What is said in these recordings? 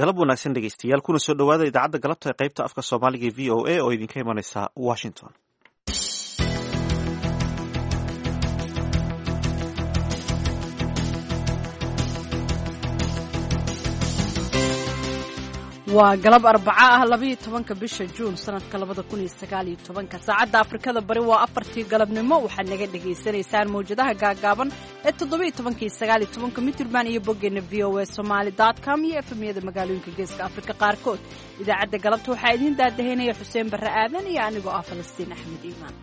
galab wanaagsan dhegeystayaal kuna soo dhowaada idaacadda galabta ee qaybta afka soomaaliga ee v o a oo idinka imanaysa washington. waa galab arbaca ah 12 bisha juun sanadka 2019 saacadda afrikada bari waa 4tii galabnimo waxaad naga dhageysanaysaan mawjadaha gaagaaban ee 17-19 mitirban iyo boggeena voasomali.com iyo efemyada magaalooyinka geeska afrika qaarkood. idaacadda galabta waxaa idiin daadahaynaya xuseen barre aadan iyo anigoo ah falastiin axmed iimaan.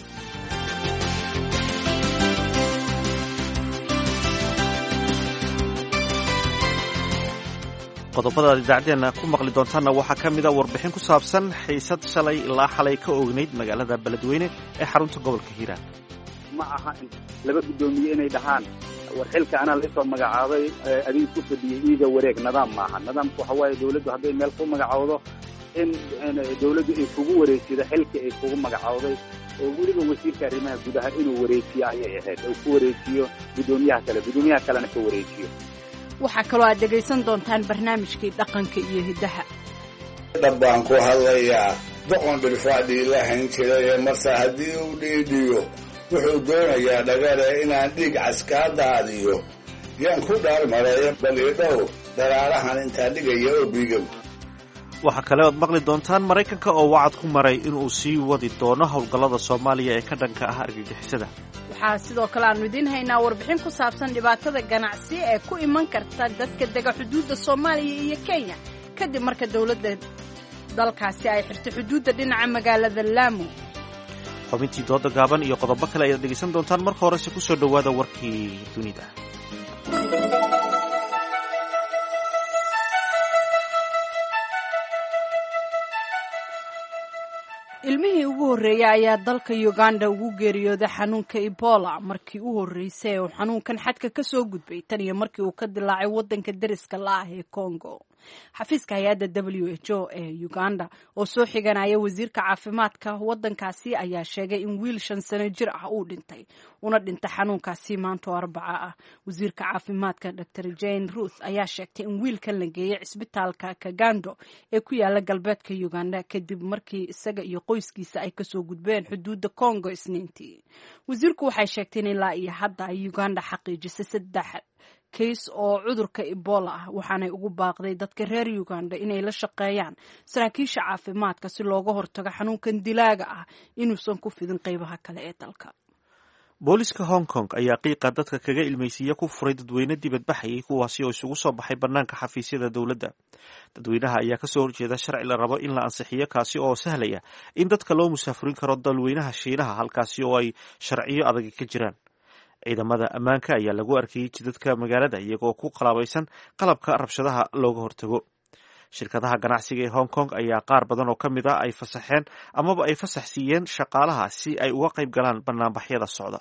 qodobada aad idaacadeena ku maqli doontaanna waxaa ka mid a warbixin ku saabsan xiisad shalay ilaa xalay ka oognayd magaalada beledweyne ee xarunta gobolka hiiraan. ma aha in laba guddoomiye inay dhahaan war xilka anaa laisoo magacaabay adiga ku fadhiyey iiga wareeg nidaam maaha. nidaamku waxa waaye dawladdu hadday meel ku magacowdo in dawladdu ay kugu wareejido xilka ay kugu magacowday oo weliba wasiirka arrimaha gudaha inuu wareejiyo ayay ahayd oo ku wareejiyo guddoomiyaha kalena ka wareejiyo. waxaa kaloo aad dhegaysan doontaan barnaamijkii dhaqanka iyo hiddaha. dhab baan ku hadlayaa doqon dhirfaadhii la hayn jiraye marse haddii uu dhiidhiyo wuxuu doonayaa dhagare inaan dhiig caskaa daadiyo yaan ku dhaarmareeyo baliidhow daraarahan intaa dhigaya oo biigow. waxaa kale ood maqli doontaan maraykanka oo wacad ku maray inuu sii wadi doono howlgallada soomaaliya ee ka dhanka ah argagixisada. waxaa sidoo kale aanu idiin haynaa warbixin ku saabsan dhibaatada ganacsi ee ku iman karta dadka dega xuduudda soomaaliya iyo kenya kadib marka dowladda dalkaasi ay xirtay xuduudda dhinaca magaalada laamo. xubintii dooda gaaban iyo qodobo kale ayaad dhegaysan doontaan. marka horese ku soo dhowaada warkii dunida. ilmihii ugu horreeyay ayaa dalka uganda ugu geeriyooday xanuunka ebola markii u horreysay uu xanuunkan xadka ka soo gudbay tan iyo markii uu ka dilaacay waddanka deriska la ah ee congo. xafiiska hay-adda WHO ee uganda oo soo xiganaya wasiirka caafimaadka waddankaasi ayaa sheegay in wiil 5 sano jir ah uu dhintay una dhintay xanuunkaasi maanta oo arbaca ah. wasiirka caafimaadka Dr. Jane Ruth ayaa sheegtay in wiilkan la geeyay cisbitaalka Kagando ee ku yaala galbeedka Uganda kadib markii isaga iyo qoyskiisa ay kasoo gudbeen xuduudda Congo Isniintii. wasiirku waxay sheegtay in ilaa iyo hadda ay Uganda xaqiijisay 3 kays oo cudurka ebola ah waxaanay ugu baaqday dadka reer Uganda inay la shaqeeyaan saraakiisha caafimaadka si looga hortago xanuunkan dilaaga ah inuusan ku fidin qaybaha kale ee dalka. booliska Hong Kong ayaa qiiqa dadka kaga ilmeysiiya ku furay dadweyne dibadbaxayay kuwaasi oo isugu soo baxay banaanka xafiisyada dowladda. dadweynaha ayaa kasoo horjeeda sharci la rabo in la ansixiyo kaasi oo sahlaya in dadka loo musaafurin karo dalweynaha Shiinaha halkaasi oo ay sharciyo adag ka jiraan. ciidamada ammaanka ayaa lagu arkayay jidadka magaalada iyagoo ku qalaabaysan qalabka rabshadaha looga hortago. shirkadaha ganacsiga ee Hong Kong ayaa qaar badan oo ka mid ah ay fasaxeen amaba ay fasax siiyeen shaqaalaha si ay uga qayb galaan banaanbaxyada socda.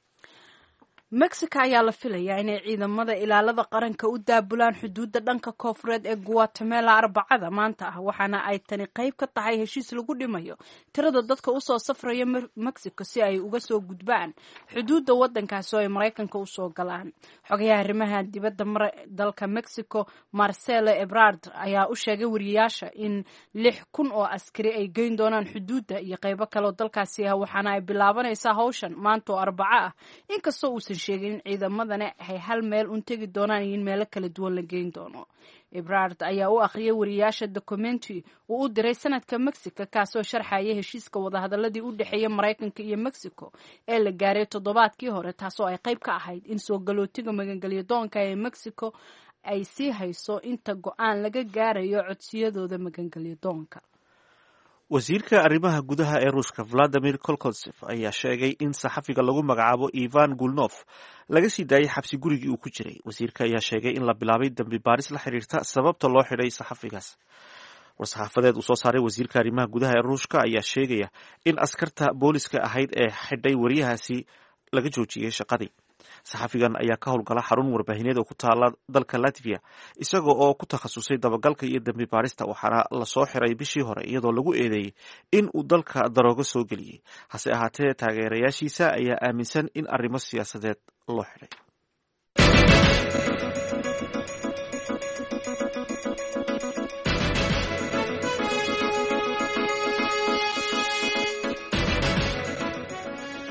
Mexico ayaa la filayaa inay ciidamada ilaalada qaranka u daabulaan xuduudda dhanka koonfureed ee Guatemala arbacada maanta ah waxaana ay tani qayb ka tahay heshiis lagu dhimayo tirada dadka u soo safraya Mexico si ay uga soo gudbaan xuduudda waddankaasi oo ay Mareykanka u soo galaan. xogayaha arrimaha dibadda dalka Mexico Marcelo Ebrard ayaa u sheegay wariyaasha in 6,000 oo askari ay geyn doonaan xuduudda iyo qaybo kale oo dalkaasi ah waxaana ay bilaabanaysaa hawshan maanta oo arbaca ah inkastoo uu sheegay in ciidamadana ay hal meel un tegi doonaan iyo in meelo kala duwan la geyn doono. Ebrard ayaa u akhriyay wariyaasha documentary uu u diray sanadka Mexico kaasoo sharxaya heshiiska wadahadaladii u dhexeeya Mareykanka iyo Mexico ee la gaaray toddobaadkii hore taasoo ay qayb ka ahayd in soo galootiga magangelyo doonka ee Mexico ay sii hayso inta go'aan laga gaarayo codsiyadooda magangelyo doonka. wasiirka arrimaha gudaha ee Ruushka Vladimir Kolkosev ayaa sheegay in saxafiga lagu magacaabo Ivan Gulnov laga sii daayay xabsi gurigii uu ku jiray. wasiirka ayaa sheegay in la bilaabay dambi baaris la xiriirta sababta loo xidhay saxafigaas. war-saxaafadeed uu soo saaray wasiirka arrimaha gudaha ee Ruushka ayaa sheegaya in askarta booliska ahayd ee xidhay wariyahaasi laga joojiyay shaqadii. saxafigan ayaa ka howlgala xarun warbaahineed oo ku taala dalka Latvia isaga oo ku takhasusay dabagalka iyo dambi baarista waxaana lasoo xiray bishii hore iyadoo lagu eedeeyey in uu dalka daroogo soo geliyey. hase ahaatee taageerayaashiisa ayaa aaminsan in arrimo siyaasadeed loo xidhay.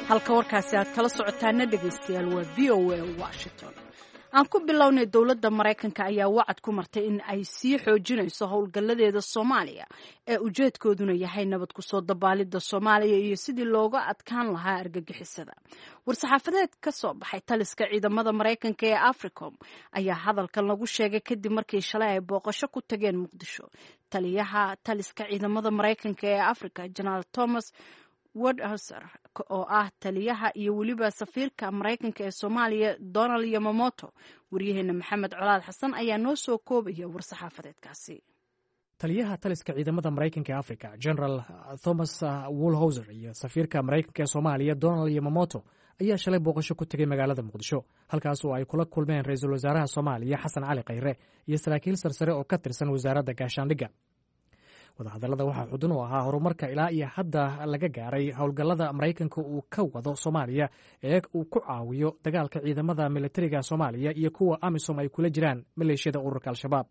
halka warkaasi aad kala socotaana dhegaystayaal waa v o a washington. aan ku bilownay dowladda maraykanka ayaa wacad ku martay in ay sii xoojinayso howlgalladeeda soomaaliya ee ujeedkooduna yahay nabad kusoo dabaalidda soomaaliya iyo sidii looga adkaan lahaa argagixisada. war-saxaafadeed ka soo baxay taliska ciidamada maraykanka ee africom ayaa hadalkan lagu sheegay kadib markii shalay ay booqasho ku tageen muqdisho. taliyaha taliska ciidamada maraykanka ee africa jenaraal thomas Woodhouser oo ah taliyaha iyo weliba safiirka maraykanka ee soomaaliya Donald Yamamoto. wariyaheena maxamed colaad xasan ayaa noo soo koobaya war-saxaafadeedkaasi. taliyaha taliska ciidamada maraykanka ee africa general thomas woolhouser iyo safiirka maraykanka ee soomaaliya Donald Yamamoto ayaa shalay booqasho ku tegay magaalada muqdisho, halkaas oo ay kula kulmeen ra-iisul wasaaraha soomaaliya xasan cali khayre iyo saraakiil sarsare oo ka tirsan wasaaradda gaashaandhigga. wadahadallada waxaa xudun u ahaa horumarka ilaa iyo hadda laga gaaray howlgallada maraykanka uu ka wado soomaaliya ee uu ku caawiyo dagaalka ciidamada militariga soomaaliya iyo kuwa amisom ay kula jiraan maleeshiyada ururka al-shabaab.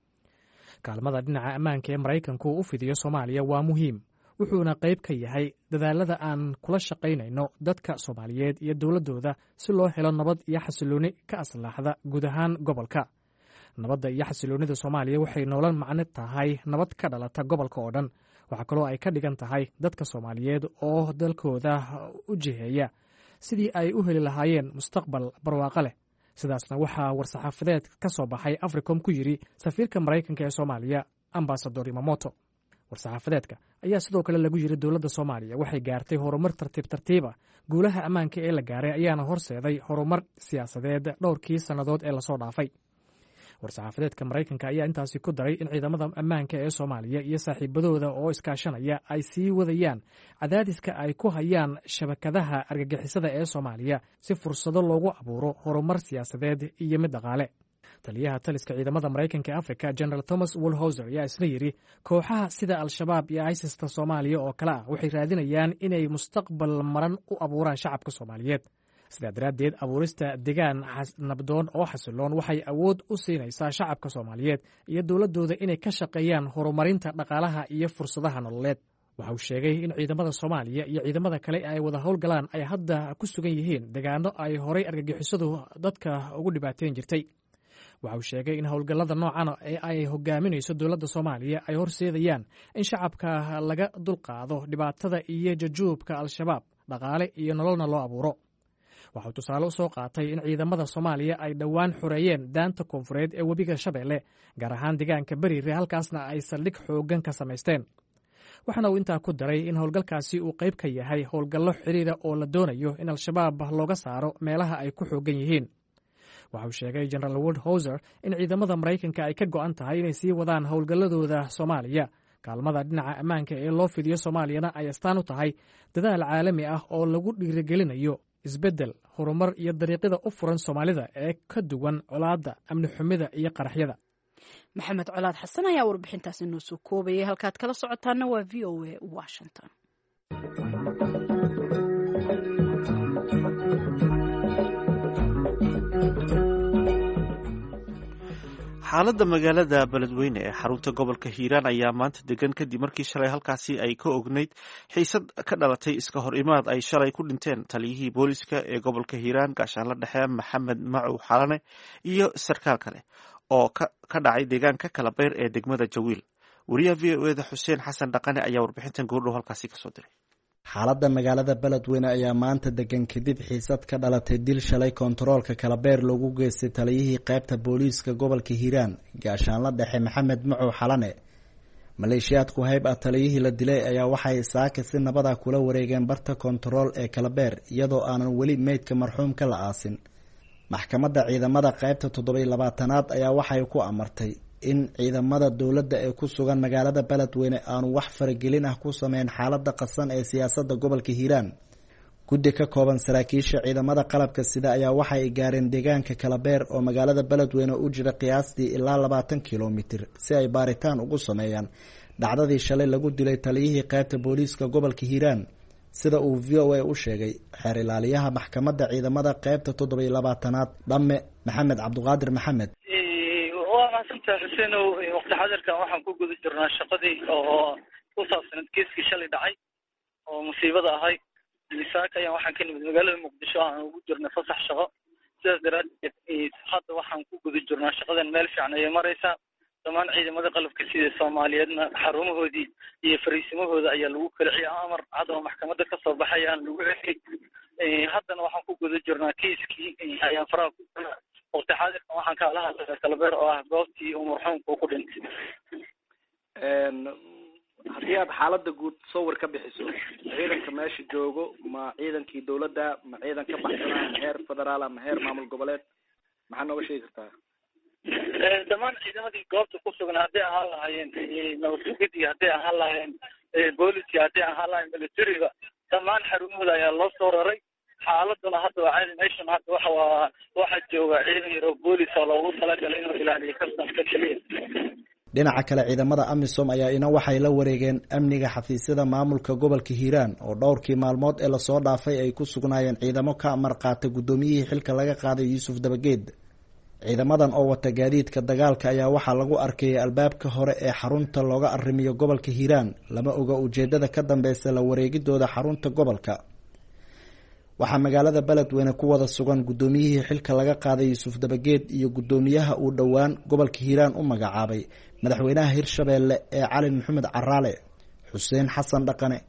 kaalmada dhinaca ammaanka ee maraykanku u fidiyo soomaaliya waa muhiim, wuxuuna qayb ka yahay dadaalada aan kula shaqaynayno dadka soomaaliyeed iyo dowladdooda si loo helo nabad iyo xasilooni ka aslaaxda guud ahaan gobolka. nabadda iyo xasiloonida soomaaliya waxay noolan macno tahay nabad ka dhalata gobolka oo dhan. waxaa kaloo ay ka dhigan tahay dadka soomaaliyeed oo dalkooda u jiheeya sidii ay u heli lahaayeen mustaqbal barwaaqo leh. sidaasna waxaa war-saxaafadeed ka soo baxay africom ku yidhi safiirka maraykanka ee soomaaliya ambasador Yamamoto. war-saxaafadeedka ayaa sidoo kale lagu yidhi dowladda soomaaliya waxay gaartay horumar tartiiba. guulaha ammaanka ee la gaaray ayaana horseeday horumar siyaasadeed dhowrkii sannadood ee lasoo dhaafay. war-saxaafadeedka maraykanka ayaa intaasi ku daray in ciidamada ammaanka ee soomaaliya iyo saaxiibadooda oo iskaashanaya ay sii wadayaan cadaadiska ay ku hayaan shabakadaha argagixisada ee soomaaliya si fursado loogu abuuro horumar siyaasadeed iyo mid dhaqaale. taliyaha taliska ciidamada maraykanka ee africa general thomas woolhouser ayaa isna yidhi kooxaha sida al-shabaab iyo isista soomaaliya oo kale ah waxay raadinayaan inay mustaqbal maran u abuuraan shacabka soomaaliyeed. sidaa daraaddeed abuurista degaan nabdoon oo xasiloon waxay awood u siinaysaa shacabka soomaaliyeed iyo dowladdooda inay ka shaqeeyaan horumarinta dhaqaalaha iyo fursadaha nololeed. waxa uu sheegay in ciidamada soomaaliya iyo ciidamada kale ay wada howlgalaan ay hadda ku sugan yihiin degaano ay horay argagixisadu dadka ugu dhibaateyn jirtay. waxa uu sheegay in howlgallada noocan ee ay hogaaminayso dowladda soomaaliya ay horseedayaan in shacabka laga dulqaado dhibaatada iyo jajuubka al-shabaab, dhaqaale iyo nololna loo abuuro. waxauu tusaale u soo qaatay in ciidamada soomaaliya ay dhowaan xoreeyeen daanta koonfureed ee webiga shabeelle, gaar ahaan deegaanka beriire, halkaasna ay saldhig xooggan ka samaysteen. waxaana uu intaa ku daray in howlgalkaasi uu qayb ka yahay howlgallo xiriira oo la doonayo in al-shabaab looga saaro meelaha ay ku xooggan yihiin. waxa uu sheegay generaal woodhouser in ciidamada maraykanka ay ka go'an tahay inay sii wadaan howlgalladooda soomaaliya. kaalmada dhinaca ammaanka ee loo fidiyo soomaaliyana ay astaan u tahay dadaal caalami ah oo lagu dhiirigelinayo isbeddel, horumar iyo dariiqyada u furan soomaalida ee ka duwan colaadda, amni xumida iyo qaraxyada. maxamed colaad xasan ayaa warbixintaasi noo soo koobayay. halkaad kala socotaana waa v o a washington. xaaladda magaalada beledweyne ee xarunta gobolka hiiraan ayaa maanta degan kadib markii shalay halkaasi ay ka ogneyd xiisad ka dhalatay iska hor imaad ay shalay ku dhinteen taliyihii booliska ee gobolka hiiraan gaashaanla dhexe maxamed macow xalane iyo sarkaal kale oo ka dhacay deegaanka kalabeer ee degmada jawiil. wariyaha v o eda xuseen xasan dhaqane ayaa warbixintan goordhow halkaasi kasoo diray. xaaladda magaalada beledweyne ayaa maanta degan kadib xiisad ka dhalatay dil shalay kontaroolka kalabeer loogu geystay taliyihii qaybta booliiska gobolka hiiraan gaashaanla dhexe maxamed macow xalane. maleeshiyaadku hayb ah taliyihii la dilay ayaa waxay saaka si nabada kula wareegeen barta kontarool ee kalabeer iyadoo aanan weli meydka marxuumka la aasin. maxkamadda ciidamada qaybta 7-labaatanaad ayaa waxay ku amartay in ciidamada dowladda ee ku sugan magaalada beledweyne aanu wax faragelin ah ku sameyn xaalada qasan ee siyaasadda gobolka hiiraan. guddi ka kooban saraakiisha ciidamada qalabka sida ayaa waxay gaareen deegaanka kalabeer oo magaalada beledweyne u jira qiyaastii ilaa 20 kilomitir si ay baaritaan ugu sameeyaan dhacdadii shalay lagu dilay taliyihii qaybta booliiska gobolka hiiraan. sida uu v o a u sheegay xeer ilaaliyaha maxkamadda ciidamada qaybta 7-labaatanaad dhamme maxamed cabdiqaadir maxamed. waa mahadsantahay xuseenow. waqti xadirkan waxaan ku guda jirnaa shaqadii oo ku saabsanad geeskii shalay dhacay oo musiibada ahay. saaka ayaan waxaan ka nimid magaalada muqdisho aan ugu jirnay fasax shaqo sidaas daraadeed hadda waxaan ku guda jirnaa shaqadan meel fiican ayay maraysaa dhammaan ciidamada qalabka sida Soomaaliyeedna xarumahoodii iyo fariisimahooda ayaa lagu kala ciyaar amar cad oo maxkamadda ka soo baxayaan lagu xigay haddana waxaan ku guda jirnaa kiiskii ayaan faraha ku waqti xaadirkan waxaan ka hadlayaa Kalabeer oo ah goobtii uu marxuumku ku dhintay haddii aad xaaladda guud sawir ka bixiso ciidanka meesha joogo ma ciidankii dawladda ma ciidan ka baxsanaa ma heer federaal ma heer maamul goboleed maxaa nooga sheegi kartaa dhammaan ciidamadii goobta ku sugan hadday ahaan lahaayeen nabadgudii hadday ahaan lahaayeen booliska hadday ahaan lahaayeen militariga dhammaan xarumahooda ayaa loo soo raray xaaladuna hadda waa caadi meeshan hadda waxaa jooga ciidan yar oo boolis oo loogu talagalay inuu ilaaliyo kastamka keliya dhinaca kale ciidamada amisom ayaa ina waxay la wareegeen amniga xafiisyada maamulka gobolka hiiraan oo dhowrkii maalmood ee lasoo dhaafay ay ku sugnaayeen ciidamo ka amar qaata guddoomiyihii xilka laga qaaday yuusuf dabageed ciidamadan oo wata gaadiidka dagaalka ayaa waxaa lagu arkayay albaabka hore ee xarunta looga arrimiyo gobolka hiiraan lama oga ujeedada ka dambeysa la wareegidooda xarunta gobolka waxaa magaalada beledweyne ku wada sugan guddoomiyihii xilka laga qaaday yuusuf dabageed iyo guddoomiyaha uu dhowaan gobolka hiiraan u magacaabay madaxweynaha hirshabeelle ee cali maxamed caraale xuseen xasan dhaqane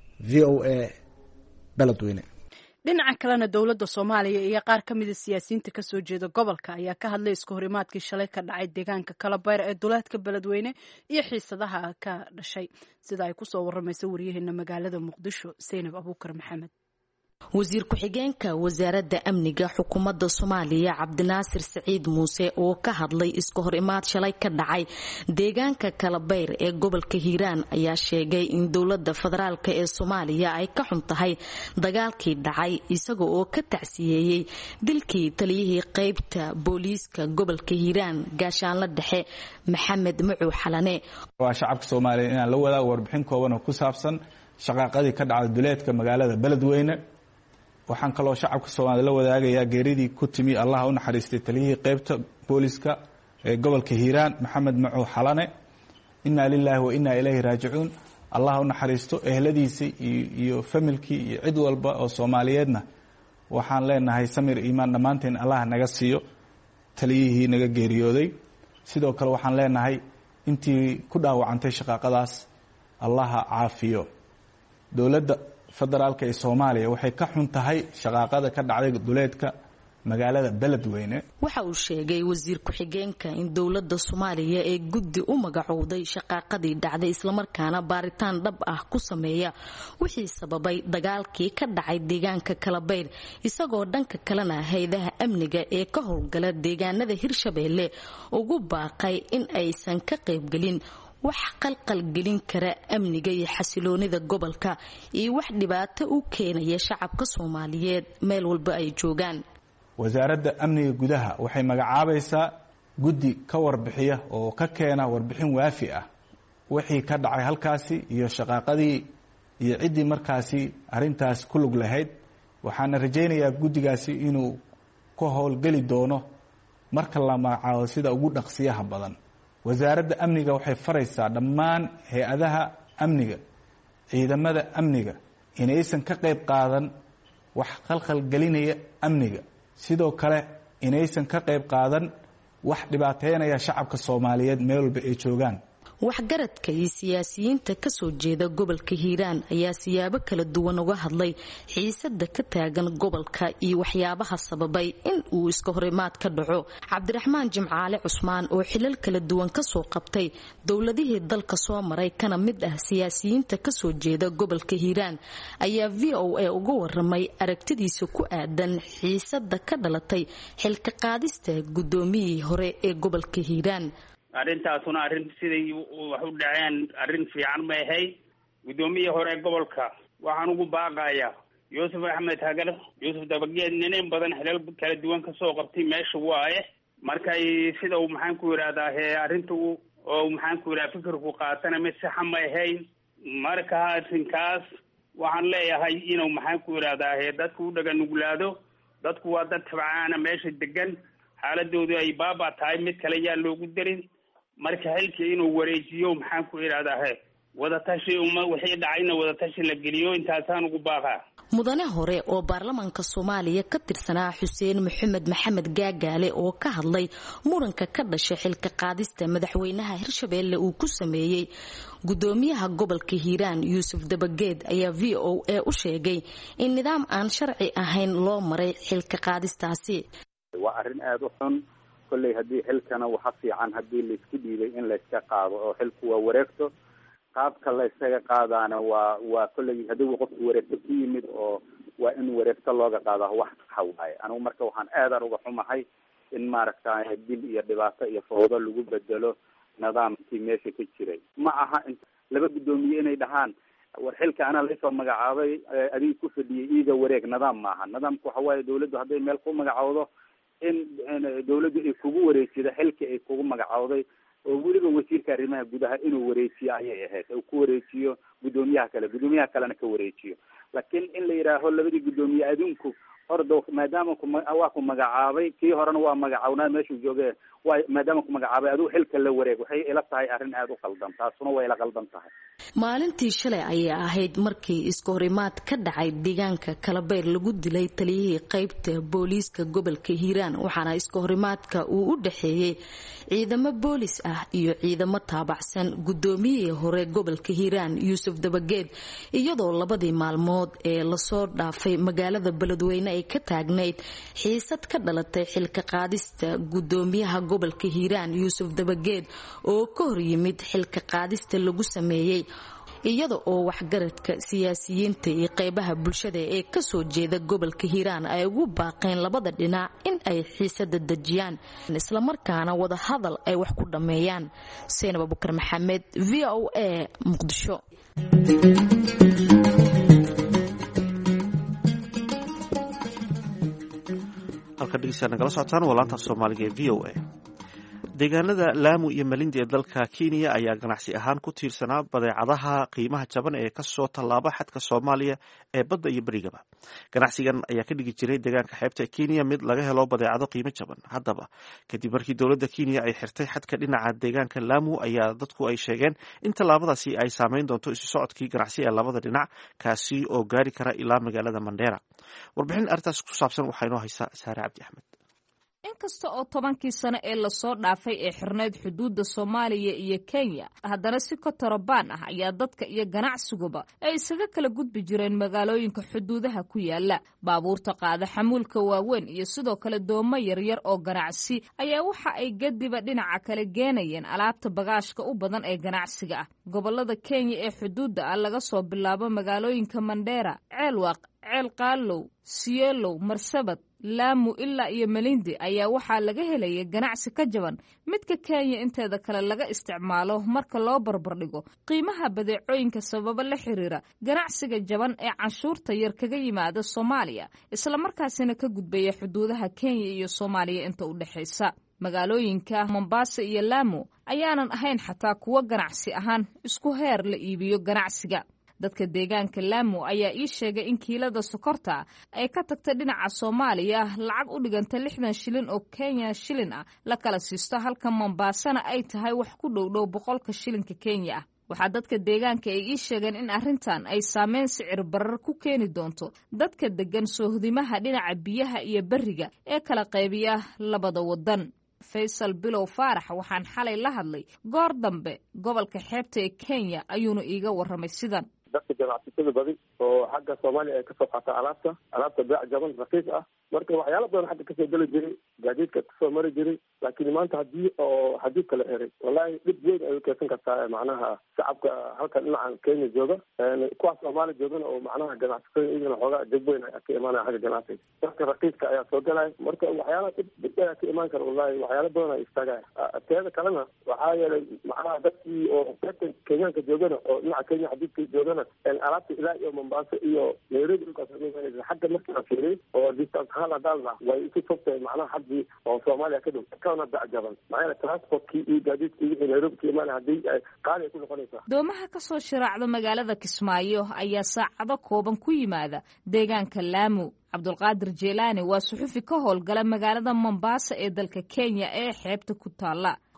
v o a beledweyne dhinaca kalena dowladda Soomaaliya iyo qaar ka mid ah siyaasiyiinta ka soo jeeda gobolka ayaa ka hadlay isku horimaadkii shalay ka dhacay deegaanka Kalabeer ee duleedka beledweyne iyo xiisadaha ka dhashay sida ay ku soo waramayso wariyaheena magaalada Muqdisho Zeynab Abuukar Maxamed wasiir ku-xigeenka wasaaradda amniga xukuumadda Soomaaliya Cabdinaasir Saciid Muuse oo ka hadlay isku hor imaad shalay ka dhacay deegaanka Kalabeer ee gobolka Hiiraan ayaa sheegay in dowladda federaalka ee Soomaaliya ay ka xun tahay dagaalkii dhacay isaga oo ka tacsiyeeyay dilkii taliyihii qaybta booliiska gobolka Hiiraan gaashaanle dhexe Maxamed Mucu Xalane waa shacabka Soomaaliya inaan la wadaago warbixin kooban oo ku saabsan shaqaaqadii ka dhacday duleedka magaalada beledweyne waxaan kaloo shacabka Soomaaliya la wadaagayaa geeridii ku timi Allah u naxariistay taliyihii qaybta booliska ee gobolka Hiiraan Maxamed Mucu Xalane inna lillahi wa inna ilayhi raaji'uun Allah u naxariisto ehladiisa iyo familkii iyo cid walba oo Soomaaliyeedna waxaan leenahay samir iimaan dhamaanteen Allah naga siiyo taliyihii naga geeriyooday sidoo kale waxaan leenahay intii ku dhaawacantay shaqaaqadaas Allah caafiyo dowladda federaalka ee Soomaaliya waxay ka xun tahay shaqaaqada ka dhacday duleedka magaalada beledweyne waxa uu sheegay wasiir ku-xigeenka in dowladda Soomaaliya ee guddi u magacowday shaqaaqadii dhacday isla markaana baaritaan dhab ah ku sameeya wixii sababay dagaalkii ka dhacay deegaanka Kalabeer isagoo dhanka kalena hay'adaha amniga ee ka howlgala deegaanada Hirshabeelle ugu baaqay in aysan ka qayb galin wax qalqal gelin kara amniga iyo xasiloonida gobolka iyo wax dhibaato u keenaya shacabka Soomaaliyeed meel walba ay joogaan wasaaradda amniga gudaha waxay magacaabaysaa guddi ka warbixiya oo ka keena warbixin waafi ah wixii ka dhacay halkaasi iyo shaqaaqadii iyo cidii markaasi arintaas ku lug lahayd waxaan rajaynayaa guddigaasi inuu ka howlgali doono marka la magacaabo sida ugu dhaqsiyaha badan wasaaradda amniga waxay faraysaa dhammaan hay'adaha amniga ciidamada amniga inaysan ka qayb qaadan wax qalqal gelinaya amniga sidoo kale inaysan ka qayb qaadan wax dhibaateynaya shacabka Soomaaliyeed meel walba ay joogaan waxgaradka iyo siyaasiyiinta ka soo jeeda gobolka Hiiraan ayaa siyaabo kala duwan uga hadlay xiisada ka taagan gobolka iyo waxyaabaha sababay in uu iska horimaad ka dhaco Cabdiraxmaan Jimcaale Cusmaan oo xilal kala duwan ka soo qabtay dowladihii dalka soo maray kana mid ah siyaasiyiinta ka soo jeeda gobolka Hiiraan ayaa VOA uga waramay aragtidiisa ku aadan xiisada ka dhalatay xilka qaadista gudoomiyihii hore ee gobolka Hiiraan arrintaasuna arrin siday wax u dhaceen arrin fiican ma ahay gudoomiyihii hore gobolka waxaan ugu baaqayaa Yuusuf Axmed Hagar Yuusuf Dabageed nin badan xilal kala duwan ka soo qabtay meesha waaye markay sida uu maxaan ku yiraahdaa arrintu oo maxaan ku yiraahdaa fikirku qaatana ma sax ma ahay marka arrinkaas waxaan leeyahay inuu maxaan ku yiraahdaa dadku u dhagan nuglaado dadku waa dad tabcaana meesha degan xaaladoodu ay baaba tahay mid kale yaa loogu darin marka halkii inuu wareejiyo maxaan ku yiraahdaa wada tashi wixii dhacayna wada tashi la geliyo intaasaan ugu baaqaa mudane hore oo baarlamaanka Soomaaliya ka tirsanaa Xuseen Maxamed Maxamed Gaagaale oo ka hadlay muranka ka dhashay xilka qaadista madaxweynaha Hirshabeelle uu ku sameeyay gudoomiyaha gobolka Hiiraan Yuusuf Dabageed ayaa VOA u sheegay in nidaam aan sharci ahayn loo maray xilka qaadistaasi. waa arrin aad u xun kolley haddii xilkana waxa fiican haddii la isku dhiibay in la iska qaado oo xilku waa wareegto qaabka la isaga qaadaana waa kolley haddii qofku wareegto ku yimid oo waa in wareegto looga qaada wax saxa waaye anigu marka waxaan aad uga xumahay in maaragtay dil iyo dhibaato iyo fowdo lagu bedelo nidaamkii meesha ka jiray ma aha in laba gudoomiye inay dhahaan war xilka ana la soo magacaabay adiga ku fadhiyay iiga wareeg nidaam maaha nidaamku waxa waaye dawladdu hadday meel ku magacawdo in dawladdu ay kugu wareejido xilka ay kugu magacawday oo weliba wasiirka arrimaha gudaha inuu wareejiyo ayay ahayd uu ku wareejiyo gudoomiyaha kalena ka wareejiyo laakiin in la yiraaho labadii gudoomiye adinku ordo maadaama waa ku magacaabay kii horena waa magacawnaa meeshuu joogay waa maadaama ku magacaabay aduu xilka la wareeg waxay ila tahay arrin aad u qaldan taasuna way ila qaldan tahay maalintii shalay ayay ahayd markii iskoorimaad ka dhacay deegaanka Kalabeer lagu dilay taliyihii qaybta booliiska gobolka Hiiraan waxaana iskoorimaadka uu u dhaxeeyay ciidamo boolis ah iyo ciidamo taabacsan gudoomiyihii hore gobolka Hiiraan Yuusuf Dabageed iyadoo labadii maalmood ee la soo dhaafay magaalada Beledweyne ay ka taagnayd xiisad ka dhalatay xilka qaadista gudoomiyaha gobolka Hiiraan Yuusuf Dabageed oo ka hor yimid xilka qaadista lagu sameeyay iyada oo waxgaradka siyaasiyiinta iyo qaybaha bulshada ee ka soo jeeda gobolka Hiiraan ay ugu baaqeen labada dhinac in ay xiisada dajiyaan isla markaana wada hadal ay wax ku dhameeyaan. Seenab Abubakar Maxamed VOA Muqdisho. halka dhegeystayaal nagala socotaan waa laanta Soomaaliga ee VOA. deegaanada Lamu iyo Malindi ee dalka Kenya ayaa ganacsi ahaan ku tiirsanaa badeecadaha qiimaha jaban ee ka soo tallaaba xadka Soomaaliya ee badda iyo berigaba. ganacsigan ayaa ka dhigi jiray deegaanka xeebta Kenya mid laga helo badeecado qiimo jaban. haddaba kadib markii dowladda Kenya ay xirtay xadka dhinaca deegaanka Lamu ayaa dadku ay sheegeen in tallaabadaasi ay saameyn doonto isu socodkii ganacsi ee labada dhinac kaasi oo gaari kara ilaa magaalada Mandera. warbixin arrintaas ku saabsan waxaa inoo haysa Saare Cabdi Axmed. inkasta oo 10kii sano ee la soo dhaafay ee xirneed xuduudda Soomaaliya iyo Kenya haddana si kontarabaan ah ayaa dadka iyo ganacsiguba ay isaga kala gudbi jireen magaalooyinka xuduudaha ku yaala. baabuurta qaada xamuulka waaweyn iyo sidoo kale doomo yaryar oo ganacsi ayaa waxa ay gadiba dhinaca kale geenayeen alaabta bagaashka u badan ee ganacsiga ah. gobolada Kenya ee xuduudda ah laga soo bilaabo magaalooyinka Mandera, Ceelwaq, Ceel Qaalow, Siyeelow, Marsabad, Lamu ilaa iyo Malindi ayaa waxaa laga helaya ganacsi ka jaban midka Kenya inteeda kale laga isticmaalo marka loo barbardhigo qiimaha badeecooyinka sababa la xiriira ganacsiga jaban ee canshuurta yar kaga yimaada Soomaaliya isla markaasina ka gudbaya xuduudaha Kenya iyo Soomaaliya inta u dhaxaysa. magaalooyinka Mombasa iyo Lamu ayaanan ahayn xataa kuwa ganacsi ahaan isku heer la iibiyo ganacsiga. dadka deegaanka Lamu ayaa ii sheegay in kiilada sokorta ay ka tagtay dhinaca Soomaaliya lacag u dhiganta 60 shilin oo Kenya shilin ah la kala siisto halka Mombasana ay tahay wax ku dhow 100 shilinka Kenya ah. waxaa dadka deegaanka ay ii sheegeen in arrintan ay saameyn sicir barar ku keeni doonto dadka degan soohdimaha dhinaca biyaha iyo bariga ee kala qaybiya labada wadan. Faisal Bilow Faarax waxaan xalay la hadlay goor dambe gobolka xeebta ee Kenya ayuuna iiga warramay sidan. dadka ganacsatada badi oo xagga Soomaaliya ay ka soo qaata alaabta beec jaban raqiis ah marka waxyaalo badan xagga ka soo gali jiray gaadiidka ka soo mari jiray laakiin maanta haddii oo xadiid kala xiray wallahi dhib weyn ay keensan kartaa macnaha shacabka halkan dhinacan Kenya jooga kuwa Soomaaliya joogana oo macnaha ganacsatada iyagana xoogaa dib weyn ay ka imaanaya xagga ganacsiga dadka raqiiska ayaa soo galay marka waxyaalo dib ay ka imaan kara wallahi waxyaalo badan ay istaagaya teeda kalena waxaa yeelay macnaha dadkii oo Kenyaanka joogana oo dhinaca Kenya xadiidka joogana alaabta ilaa iyo Mombasa iyo Nairobi xagga markii la fiiriyo oo distance hala dalna way isu fogtay macnaha haddii oo Soomaaliya ka dhow kana dacjaban macnaha transportkii iyo gaadiidkii iyo Nairobi kiimaana haddii ay qaali ku noqonaysaa. doomaha ka soo shiraacda magaalada Kismaayo ayaa saacado kooban ku yimaada deegaanka Lamu. Cabdulqaadir Jeelaani waa suxufi ka howlgala magaalada Mombasa ee dalka Kenya ee xeebta ku taala.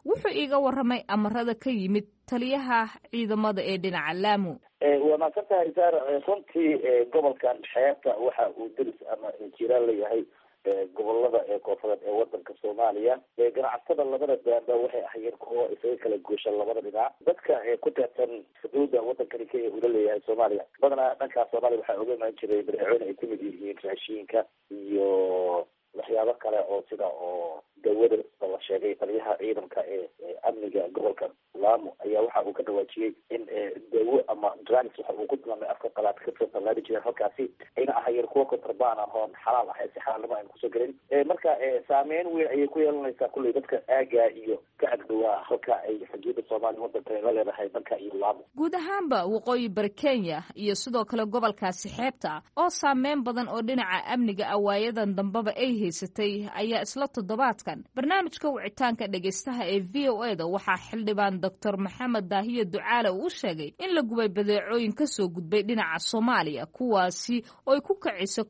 wuxuu iiga warramay amarada ka yimid taliyaha ciidamada ee dhinaca Lamu. waa maadsantahay saar runtii gobolkan xeebta waxa uu deris ama jiraan leeyahay gobolada koonfureed ee wadanka Soomaaliya. ganacsatada labada daanba waxay ahaayeen kuwa isaga kala goosha labada dhinac. dadka ku teersan xuduuda wadankani Kenya uu leeyahay Soomaaliya badanaa dhanka Soomaaliya waxaa uga imaan jiray badeecooyin ay kamid yihiin raashinka iyo waxyaabo kale oo sida oo dawada la sheegay taliyaha ciidanka ee amniga gobolka Lamu ayaa waxa uu ka dhawaajiyay in dawo ama drugs waxa uu ku tilmaamay afka qalaad ka soo talaadi jiray halkaasi ayna ahaayeen kuwa kontrabaan ah oo xalaal ah si xaalada aan kusoo gelin. marka saameyn weyn ayay ku yeelanaysaa kulli dadka aaga iyo ka agdhawaa halka ay xuduuda Soomaaliya wadanka la leedahay dhanka iyo Lamu. guud ahaanba waqooyi bari Kenya iyo sidoo kale gobolkaasi xeebta oo saameyn badan oo dhinaca amniga awaayadan dambaba ay haysatay ayaa isla toddobaadkan barnaamijka wicitaanka dhageystaha ee VOA-da waxaa xildhibaan Dr. Maxamed Daahiye Ducaale uu sheegay in la gubay badeecooyin ka soo gudbay dhinaca Soomaaliya kuwaasi oo ay ku kacayso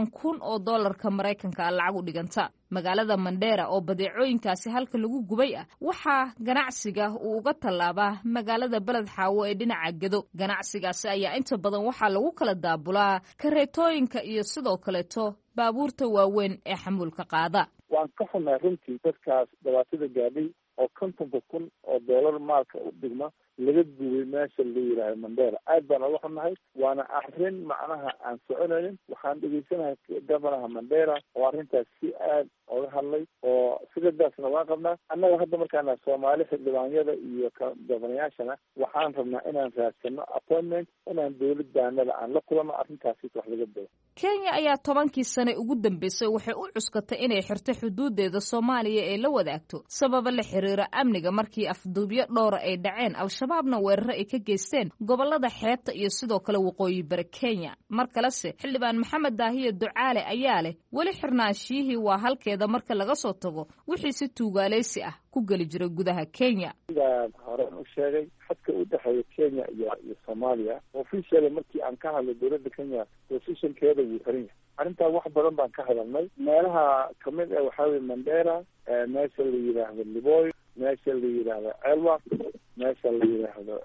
$50,000 Mareykanka lacag u dhiganta. magaalada Mandera oo badeecooyinkaasi halka lagu gubay ah waxaa ganacsiga uu uga tallaabaa magaalada Beled Xaawo ee dhinaca Gedo. ganacsigaasi ayaa inta badan waxaa lagu kala daabulaa kareetooyinka iyo sidoo kaleeto baabuurta waaweyn ee xamuulka qaada. waan ka xunnay runtii dadkaas dhibaatada gaadhay oo $50,000 maalka u dhigma laga gubay meesha la yidhaaho Mandera. aad baan uga xunnahay, waana arrin macnaha aan soconaynin. waxaan dhegaysanahay gabanaha Mandera oo arrintaas si aad oga hadlay oo sidadaasna waan qabnaa. annaga hadda markaana Soomaali xildhibaanyada iyo gabanayaashana waxaan rabnaa inaan raadsano appointment inaan dowladdaanada aan la kulano arrintaasi wax laga dabo. Kenya ayaa 10 sano ugu dambeysay waxay u cuskatay inay xirto xuduudeeda Soomaaliya ee la wadaagto sabab la xiriira amniga markii afduubyo dhowr ay dhaceen al-shabaabna weerar ay ka geysteen gobolada xeebta iyo sidoo kale waqooyi bari Kenya. markalase xildhibaan Maxamed Daahiye Ducaale ayaa leh wali xirnaashihii waa halkeeda marka laga soo tago wixii si tuugaaleysi ah ku gali jiray gudaha Kenya. hore u sheegay xadka u dhaxeeya Kenya iyo Soomaaliya officially markii aan ka hadlay dowladda Kenya positionkeeda wuu xiran yahay. arrintaa wax badan baan ka hadalnay. meelaha kamid ah waxaa weeye Mandera, meesha la yidhaahdo Liboy, meesha la yidhaahdo Elwa, meesha la yidhaahdo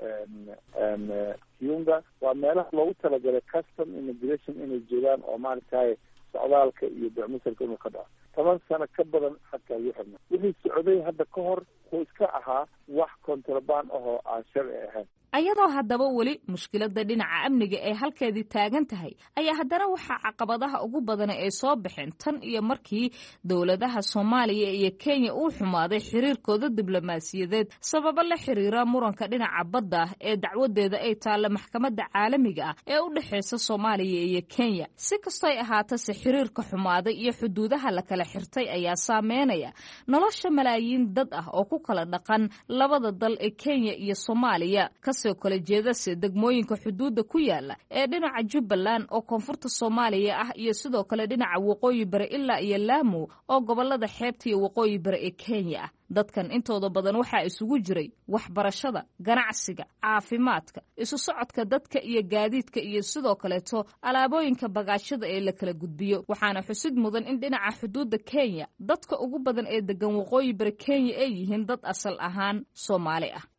Kiunga. waa meelaha loogu talagalay custom immigration inay joogaan oo maaragtay socdaalka iyo dacmusalka inuu ka dhaco. 10 sano ka badan xataa ugu xirnay. wixii socday hadda ka hor wuxuu iska ahaa wax kontrabaan ah oo aan sharci ahayn. ayadoo haddaba weli mushkiladda dhinaca amniga ee halkeedii taagan tahay ayaa haddana waxaa caqabadaha ugu badan ay soo baxeen tan iyo markii dowladaha Soomaaliya iyo Kenya uu xumaaday xiriirkooda diblomaasiyadeed sababo la xiriira muranka dhinaca badda ee dacwadeeda ay taala maxkamadda caalamiga ah ee u dhaxeysa Soomaaliya iyo Kenya. si kastoo ay ahaatase xiriirka xumaaday iyo xuduudaha la kala xirtay ayaa saameynaya nolosha malaayiin dad ah oo ku kala dhaqan labada dal ee Kenya iyo Soomaaliya soo kala jeedase degmooyinka xuduuda ku yaala ee dhinaca Jubbaland oo koonfurta Soomaaliya ah iyo sidoo kale dhinaca waqooyi bari ilaa iyo Lamu oo gobolada xeebta iyo waqooyi bari ee Kenya ah. dadkan intooda badan waxaa isugu jiray waxbarashada, ganacsiga, caafimaadka, isu socodka dadka iyo gaadiidka iyo sidoo kaleeto alaabooyinka bagaashada ee la kala gudbiyo. waxaana xusid mudan in dhinaca xuduuda Kenya dadka ugu badan ee degan waqooyi bari Kenya ay yihiin dad asal ahaan Soomaali ah.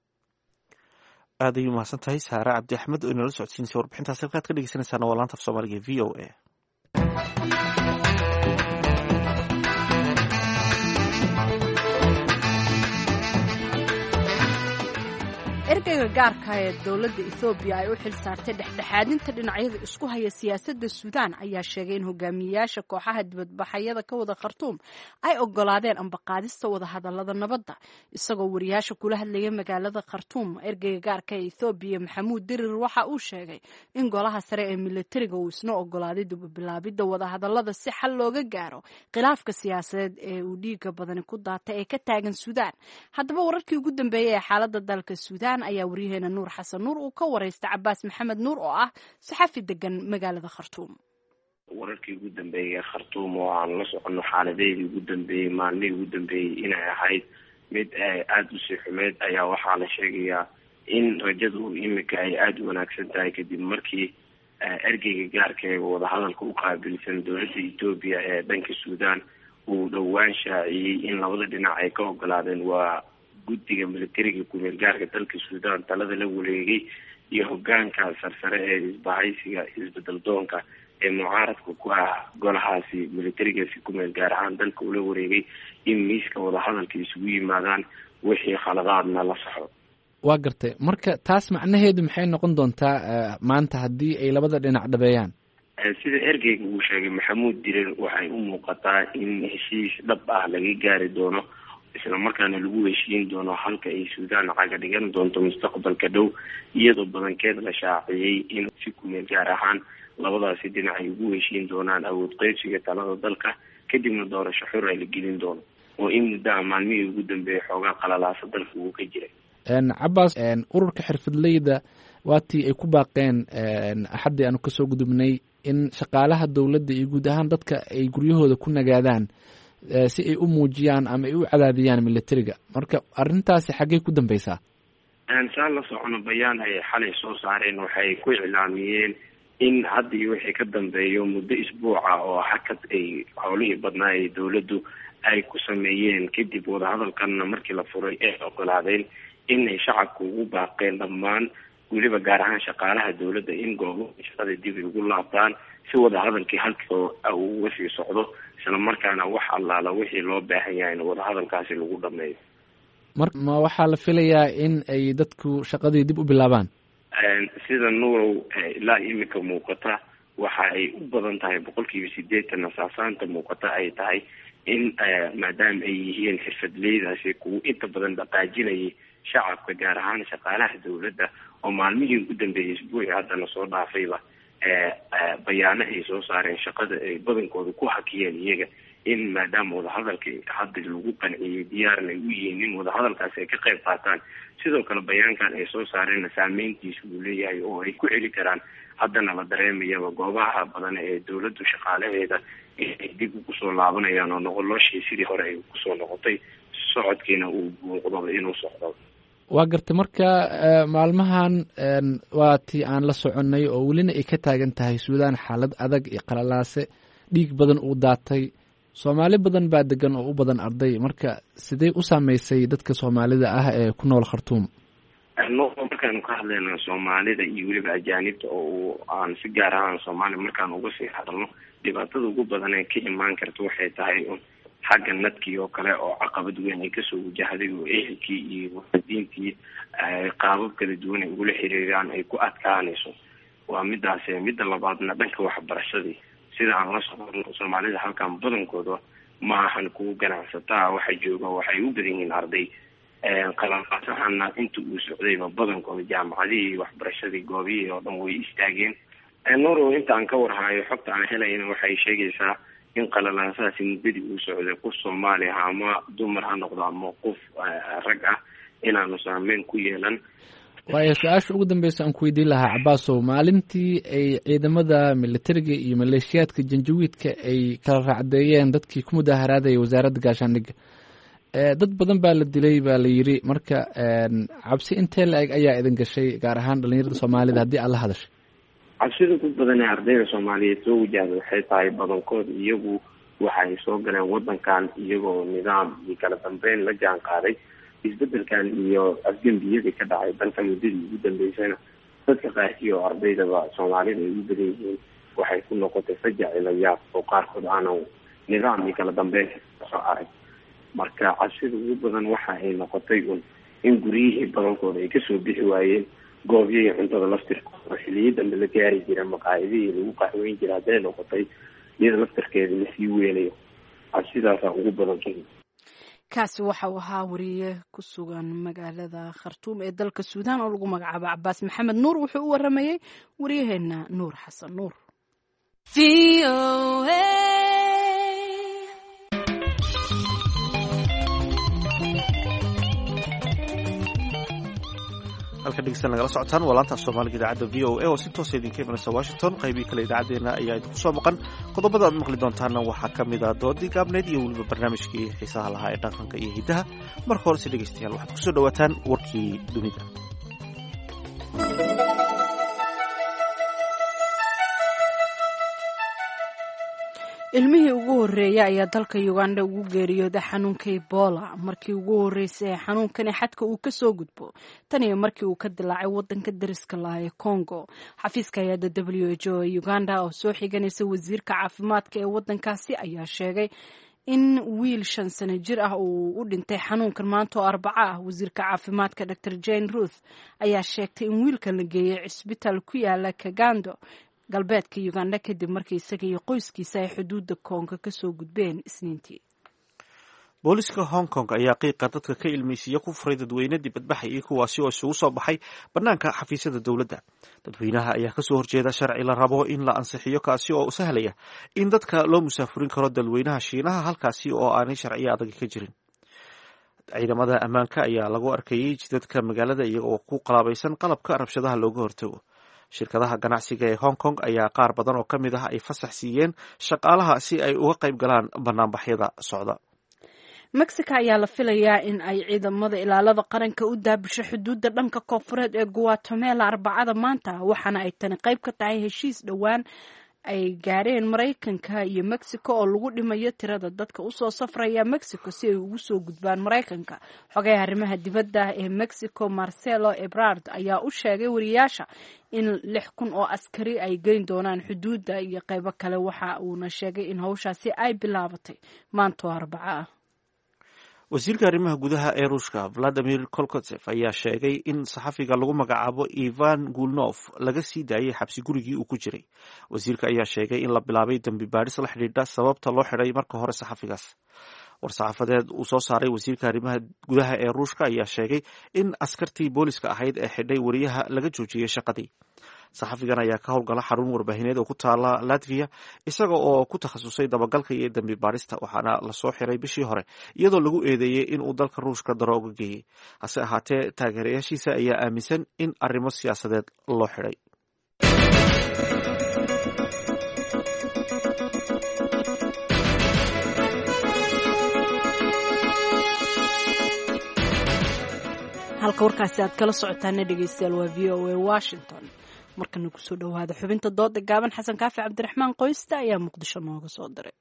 aad ayuu mahadsan tahay Saara Cabdi Axmed oo inala socodsiinaysa warbixintaas. halkaad ka dhegeysanaysaana waa laanta af Soomaaliga ee VOA. ergeyga gaarka ee dowladda Ethiopia ay u xil saartay dhexdhexaadinta dhinacyada isku haya siyaasadda Suudaan ayaa sheegay in hogaamiyayaasha kooxaha dibadbaxayada ka wada Khartoum ay ogolaadeen ambaqaadista wada hadallada nabadda. isagoo wariyaasha kula hadlayay magaalada Khartoum, ergeyga gaarka ee Ethiopia Maxamuud Dirir waxa uu sheegay in golaha sare ee militariga uu isna ogolaaday dib u bilaabidda wada hadallada si xal looga gaaro khilaafka siyaasadeed ee uu dhiiga badani ku daatay ee ka taagan Suudaan. haddaba wararkii ugu dambeeyay ee xaaladda dalka Suudaan ayaa wariyaheena Nuur Xasan Nuur uu ka wareystay Cabbaas Maxamed Nuur oo ah saxafi degan magaalada Khartoum. wararkii ugu dambeeyay Khartoum oo aan la socono xaaladeedii ugu dambeeyay maalmihii ugu dambeeyay inay ahayd mid aada u sii xumeed ayaa waxaa la sheegayaa in rajadu imika ay aada u wanaagsan tahay kadib markii ergeyga gaarka ee wadahadalka u qaabilsan dowladda Ethiopia ee dhanka Suudaan uu dhowaan shaaciyey in labada dhinac ay ka ogolaadeen waa guddiga militariga kumeel gaarka dalka suudaan talada la wareegay iyo hogaanka sarsare ee isbahaysiga isbedel doonka ee mucaaradka ku ah golahaasi militarigaasi kumeel gaar ahaan dalka ula wareegay in miiska wadahadalka isugu yimaadaan wixii khaladaadna la saxo. waa gartay marka taas macnaheedu maxay noqon doontaa maanta haddii ay labada dhinac dhabeeyaan? sida ergeyga uu sheegay maxamuud dirir waxay u muuqataa in heshiis dhab ah laga gaari doono isla markaana lagu heshiin doono halka ay suudaan caga dhigan doonto mustaqbalka dhow iyadoo badankeed la shaaciyey in si kumeel gaar ahaan labadaasi dhinac ay ugu heshiin doonaan awood qeybsiga talada dalka kadibna doorasho xor ay la gelin doono oo in muddaha maalmihii ugu dambeeyay xoogaa qalalaasa dalka uu ka jiray. Cabaas, ururka xirfadleyda waatii ay ku baaqeen axaddii aanu kasoo gudubnay in shaqaalaha dowladda iyo guud ahaan dadka ay guryahooda ku nagaadaan si ay u muujiyaan ama ay u cadaadiyaan militariga, marka arrintaasi xaggey ku dambeysaa? saan la socono bayaan ay xalay soo saareen waxay ku iclaamiyeen in hadda iyo wixii ka dambeeyo muddo isbuuca oo hakad ay howlihii badnaa ee dowladdu ay ku sameeyeen kadib wadahadalkanna markii la furay ay ogolaadeen inay shacabka ugu baaqeen dhammaan weliba gaar ahaan shaqaalaha dowladda in goobo shaqada dib ay ugu laabtaan si wadahadalkii halkii uu uga sii socdo isla markaana wax allaala wixii loo baahan yahay in wadahadalkaasi lagu dhameeyo. ma waxaa la filayaa in ay dadku shaqadii dib u bilaabaan? sida nuurow ilaa imika muuqata waxa ay u badan tahay 80% nasaasaanta muuqata ay tahay in maadaama ay yihiin xirfadleydaasi kuwa inta badan dhaqaajinayay shacabka gaar ahaan shaqaalaha dowladda oo maalmihii ugu dambeeyay isbuuci haddana soo dhaafayba bayaano ay soo saareen shaqada ay badankooda ku hakiyeen iyaga in maadaama wadahadalka hadda lagu qanciyey diyaarna ay u yihiin in wadahadalkaasi ay ka qayb qaataan. sidoo kale bayaankan ay soo saareenna saameyntiisa uu leeyahay oo ay ku celi karaan haddana la dareemayaba goobaha badan ee dowladdu shaqaalaheeda ay dib ugu soo laabanayaan oo noqoloshii sidii hore ay kusoo noqotay socodkiina uu muuqdo inuu socdo. waa gartay marka maalmahan waa tii aan la soconay oo welina ay ka taagan tahay suudaan xaalad adag iyo qalalaase dhiig badan uu daatay, soomaali badan baa degan oo u badan arday, marka sidee u saameysay dadka soomaalida ah ee ku nool Khartoum? markaanu ka hadlayno soomaalida iyo weliba ajaanibta oo aan si gaar ahaan soomaali markaan uga sii hadalno dhibaatada ugu badan ee ka imaan karta waxay tahay xagga nadkii oo kale oo caqabad weyn ay kasoo wajahday oo ehelkii iyo waalidiintii qaabab kala duwan ay ugula xiriiraan ay ku adkaanayso. waa midaas. midda labaadna dhanka waxbarashadii sida aan la socono soomaalida halkan badankooda ma ahan kuwa ganacsataa waxa jooga waxay u badan yihiin arday qalalaasahana inta uu socdayba badankooda jaamacadihii waxbarashadii goobihii oo dhan way istaageen. noro inta aan ka warhayo xogta aan helayna waxay sheegaysaa in qalalaasahaasi muddadii uu socday qof Soomaali ah ama dumar ha noqdo ama qof rag ah inaanu saameyn ku yeelan. waayo su-aasha ugu dambeysa aan ku weydiin lahaa Cabaasow, maalintii ay ciidamada militariga iyo maleeshiyaadka janjawiidka ay kala raacdeeyeen dadkii ku mudaaharaadayay wasaaradda gaashaandhigga, dad badan baa la dilay baa la yiri, marka cabsi intee la-eg ayaa idin gashay gaar ahaan dhalinyarada Soomaalida haddii aad la hadashay? cabsida ku badan ee ardayda Soomaaliyeed soo wajahday waxay tahay badankood iyagu waxay soo galeen wadankan iyagoo nidaam iyo kala dambeyn la jaan qaaday isbedelkan iyo afgembiyadii ka dhacay dalka muddadii ugu dambeysayna dadka qaarkii oo ardaydaba Soomaalida ay u badan yihiin waxay ku noqotay fajac ilayaab oo qaarkood aanan nidaam iyo kala dambeyn soo arag. marka cabsida ugu badan waxa ay noqotay in guryihii badankooda ay kasoo bixi waayeen goobyihii cuntada laftirkooda xilliyo dambe la gaari jira maqaayadihii lagu qaxweyn jira hadday noqotay iyada laftirkeeda lasii weynayo. cabsidaasaa ugu badan. kaasi waxa uu ahaa wariye ku sugan magaalada Khartoum ee dalka Suudaan oo lagu magacaabo Cabaas Maxamed Nuur, wuxuu u waramayay wariyaheena Nuur Xasan Nuur. halka dhegeysan nagala socotaan waa laanta Soomaaliga idaacadda VOA oo si toos idinka imanaysa Washington. qaybii kale idaacadeena ayaa idinku soo maqan. qodobada aad maqli doontaana waxaa ka mid ah doodii gaabneed iyo weliba barnaamijkii xiisaha lahaa ee dhaqanka iyo hidaha. marka hore si dhegeystayaal waxaad kusoo dhawaataan warkii dunida. ilmihii ugu horreeyay ayaa dalka uganda ugu geeriyooday xanuunka ebola markii ugu horreysay ee xanuunkani xadka uu ka soo gudbo tan iyo markii uu ka dilaacay waddanka dariska laha ee congo xafiiska hay-adda WHO ee uganda oo soo xiganaysa wasiirka caafimaadka ee waddankaasi ayaa sheegay in wiil 5 sano jir ah uu u dhintay xanuunkan maanta oo Arbaco ah. Wasiirka caafimaadka Dr. Jane Ruth ayaa sheegtay in wiilkan la geeyay cisbitaal ku yaala Kagando galbeedka Uganda kadib markii isaga iyo qoyskiisa ay xuduudda Kongo ka soo gudbeen Isniintii. booliska Hong Kong ayaa qiiqa dadka ka ilmeysiiya ku furay dadweyne dibadbaxay kuwaasi oo isugu soo baxay banaanka xafiisyada dowladda. Dadweynaha ayaa kasoo horjeeda sharci la rabo in la ansixiyo kaasi oo sahlaya in dadka loo musaafurin karo dalweynaha Shiinaha halkaasi oo aanay sharciyo adag ka jirin. Ciidamada ammaanka ayaa lagu arkayay jidadka magaalada iyagoo ku qalaabaysan qalabka rabshadaha looga hortago. Shirkadaha ganacsiga ee Hong Kong ayaa qaar badan oo ka mid ah ay fasax siiyeen shaqaalaha si ay uga qayb galaan banaanbaxyada socda. Mexico ayaa la filayaa in ay ciidamada ilaalada qaranka u daabisho xuduudda dhanka koonfureed ee Guatemala Arbacada maanta waxaana ay tani qayb ka tahay heshiis dhowaan ay gaareen Mareykanka iyo Mexico oo lagu dhimayo tirada dadka u soo safraya Mexico si ay ugu soo gudbaan Mareykanka. Xogayaha arrimaha dibadda ee Mexico Marcelo Ebrard ayaa u sheegay wariyaasha in 6,000 oo askari ay geyn doonaan xuduudda iyo qaybo kale waxa uuna sheegay in hawshaasi ay bilaabatay maanta Arbaca. wasiirka arrimaha gudaha ee Ruushka Vladimir Kolkotsev ayaa sheegay in saxafiga lagu magacaabo Ivan Gulnov laga sii daayay xabsi gurigii uu ku jiray. Wasiirka ayaa sheegay in la bilaabay dambi baadhis la xidhiidha sababta loo xidhay marka hore saxafigaas. war-saxaafadeed uu soo saaray wasiirka arrimaha gudaha ee Ruushka ayaa sheegay in askartii booliska ahayd ee xidhay wariyaha laga joojiyay shaqadii. saxafigan ayaa ka howlgala xarun warbaahineed oo ku taala Latvia isaga oo ku takhasusay dabagalka iyo dambi baarista waxaana la soo xiray bishii hore iyadoo lagu eedeeyay in uu dalka Ruushka darooga geeyay. hase ahaatee taageerayaashiisa ayaa aaminsan in arrimo siyaasadeed loo xiray. halka warkaasi aad kala socotaana dhegeystayaal waa VOA Washington. markana kusoo dhawaada xubinta dooda gaaban xasan kaafi cabdiraxmaan qoysta ayaa muqdisho nooga soo diray.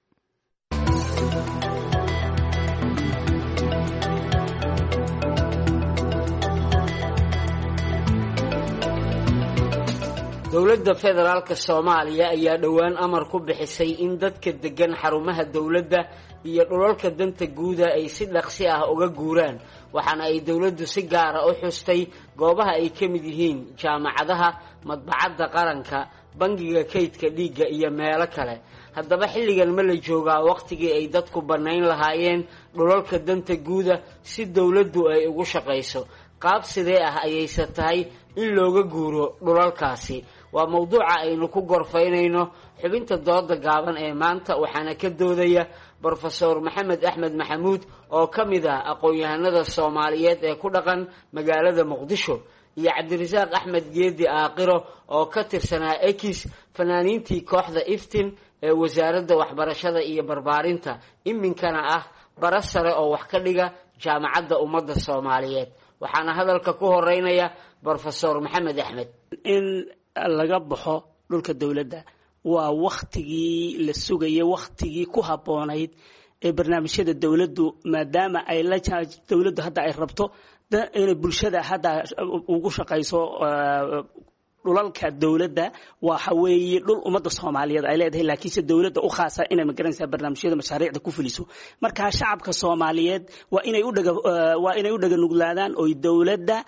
dowladda federaalka Soomaaliya ayaa dhowaan amar ku bixisay in dadka degan xarumaha dowladda iyo dhulalka danta guud ay si dhaqsi ah uga guuraan waxaana ay dowladdu si gaar ah u xustay goobaha ay ka mid yihiin jaamacadaha madbacadda qaranka bangiga kaydka dhiigga iyo meelo kale. haddaba xilligan ma la joogaa waqtigii ay dadku bannayn lahaayeen dhulalka danta guuda si dowladdu ay ugu shaqayso qaab sidee ah ayayse tahay in looga guuro dhulalkaasi waa mawduuca aynu ku gorfaynayno xubinta dooda gaaban ee maanta waxaana ka doodaya Professor Maxamed Axmed Maxamuud oo ka mid ah aqoon-yahanada Soomaaliyeed ee ku dhaqan magaalada Muqdisho iyo Cabdirasaaq Axmed Geedi Aaqiro oo ka tirsanaa Ekis fanaaniintii kooxda Iftin ee wasaaradda waxbarashada iyo barbaarinta iminkana ah bara sare oo wax ka dhiga jaamacadda ummadda Soomaaliyeed. waxaana hadalka ku horeynaya Professor Maxamed Axmed. in laga baxo dhulka dawladda waa waqtigii la sugayay waqtigii ku haboonayd ee barnaamijyada dawladdu maadaama ay la dawladdu hadda ay rabto in bulshada hadda ugu shaqayso dhulalka dawladda waxa weeye dhul ummadda Soomaaliyeed ay leedahay laakiinse dawladda u khaasa inay magaranaysa barnaamijyada mashaariicda ku fuliso marka shacabka Soomaaliyeed waa inay u dhaga nuglaadaan oo dawladda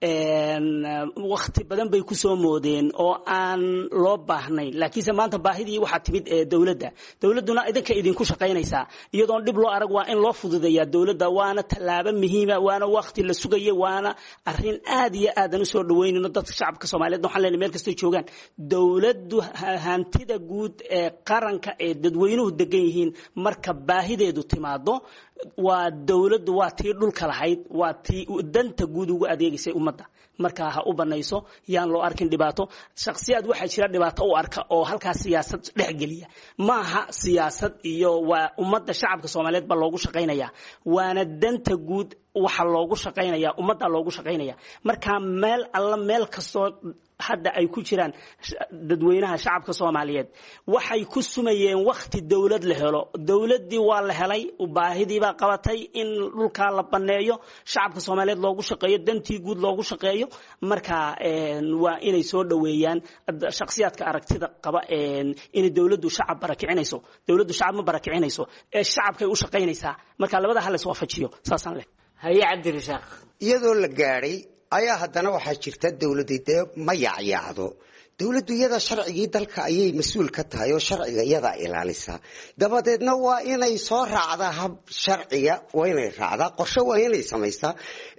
waqti badan bay ku soo moodeen oo aan loo baahnayn laakiinse maanta baahidii waxa timid ee dawladduna idinku shaqaynaysa iyadoo dib loo arag waa in loo fududeeyaa dawladda waana talaabo muhiim ah waana waqti la sugayo waana arrin aad iyo aad u soo dhaweynayno dadka shacabka Soomaaliyeed waxaan leenahay meel kasta joogaan dawladdu hantida guud ee qaranka ee dadweynuhu degan yihiin marka baahideedu timaado waa dawladdu waa tii dhulka lahayd waa tii danta guud ugu adeegaysay ummadda marka ha u banayso yaan loo arkin dhibaato shakhsiyaad waxa jira dhibaato u arka oo halkaas siyaasad dhex geliya maaha siyaasad iyo waa ummadda shacabka Soomaaliyeed ba loogu shaqeynaya waana danta guud waxa loogu shaqeynaya ummadda loogu shaqeynaya marka meel alla meel kasto hadda ay ku jiraan dadweynaha shacabka Soomaaliyeed waxay ku sumayeen waqti dawlad la helo dawladii waa la helay baahidii baa qabatay in dhulka la baneeyo shacabka Soomaaliyeed loogu shaqeeyo dantii guud loogu shaqeeyo marka waa inay soo dhaweeyaan shakhsiyaadka aragtida qaba in dawladdu shacab barakicinayso dawladdu shacab ma barakicinayso ee shacabkay u shaqeynaysaa marka labada hal is waafajiyo saasan leh haye cabdi rasaaq iyadoo la gaaray ayaa haddana waxaa jirta dawladda ma yaacyaacdo dawladdu iyada sharcigii dalka ayay mas'uul ka tahay oo sharciga iyada ilaalisa dabadeedna waa inay soo raacdaa hab sharciga waa inay raacdaa qorshe waa inay samaysaa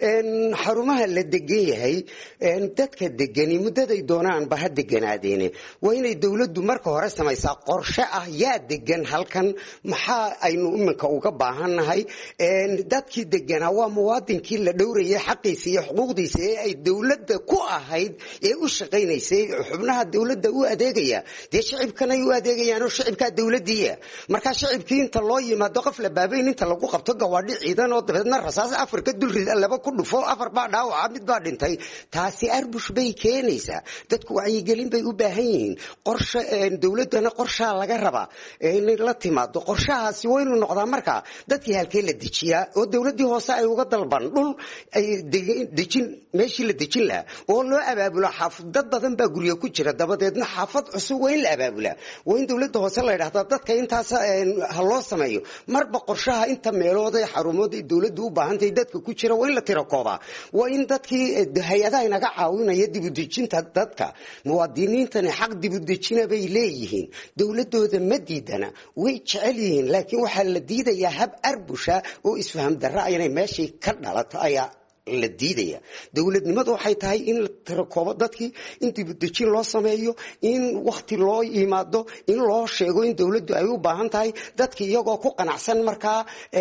xarumaha la degan yahay dadka degani muddaday doonaanba ha deganaadeene waa inay dawladdu marka hore samaysaa qorshe ah yaa degan halkan maxaa aynu iminka uga baahannahay dadkii deganaa waa muwaadinkii la dhowrayay xaqiisa iyo xuquuqdiisa ee ay dawladda ku ahayd ee u shaqaynaysay dawladda u adeegaya dee shacibkana u adeegayaan oo shacibka dawladdiiya marka shacibkii inta loo yimaado qof la baabayn inta lagu qabto gawaadhi ciidan oo dabeedna rasaas Afrika dulrid laba ku dhufo afar baa dhaawaca mid baa dhintay taasi arbush bay keenaysaa dadku wacyigelin bay u baahan yihiin qorshe dawladana qorshe laga rabaa in la timaado qorshahaasi waa inuu noqdaa marka dadkii halkee la dejiyaa oo dawladdii hoose ay uga dalban dhul ay dejin meeshii la dejin lahaa oo loo abaabulo xaafad badan baa guriga ku jira dabadeedna xaafad cusub waa in la abaabulaa waa in dawladda hoose la yidhaahdaa dadka intaas ha loo sameeyo marba qorshaha inta meelood ee xarumood ee dawladdu u baahantahay dadka ku jira waa in la tiro koobaa waa in dadkii hay-adaha inaga caawinaya dib u dejinta dadka muwaadiniintani xaq dib u dejina bay leeyihiin dawladdooda ma diidana way jecel yihiin laakiin waxaa la diidayaa hab arbusha oo isfaham darra inay meeshii ka dhalato ayaa la diidaya dawladnimadu waxay tahay in la tirakoobo dadkii in dib u dejin loo sameeyo in waqti loo yimaado in loo sheego in dawladdu ay u baahan tahay dadkii iyagoo ku qanacsan markaa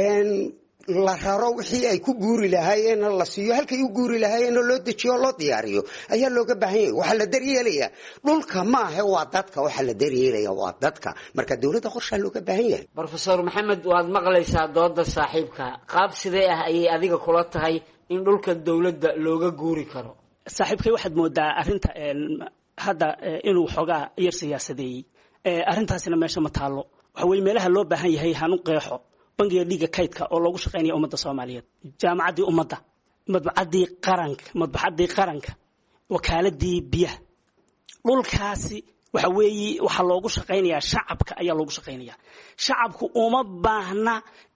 la raro wixii ay ku guuri lahaayeen la siiyo halkay u guuri lahaayeen loo dejiyo loo diyaariyo ayaa looga baahan yahay waxa la daryeelaya dhulka ma aha waa dadka waxa la daryeelaya waa dadka marka dawladda qorshe looga baahan yahay Professor Maxamed waad maqlaysaa dooda saaxiibka qaab sidee ah ayay adiga kula tahay in dhulka dawladda looga guuri karo saaxiibkay waxaad moodaa arinta hadda inuu xogaa yar siyaasadeeyay arintaasina meesha ma taalo waxa weey meelaha loo baahan yahay hanu qeexo bangiga dhiga kaydka oo loogu shaqeynaya ummadda Soomaaliyeed jaamacadii ummadda madbacadii qaranka wakaaladii biyaha dhulkaasi waxa weeye waxa loogu shaqeynayaa shacabka ayaa loogu shaqeynayaa shacabku uma baahna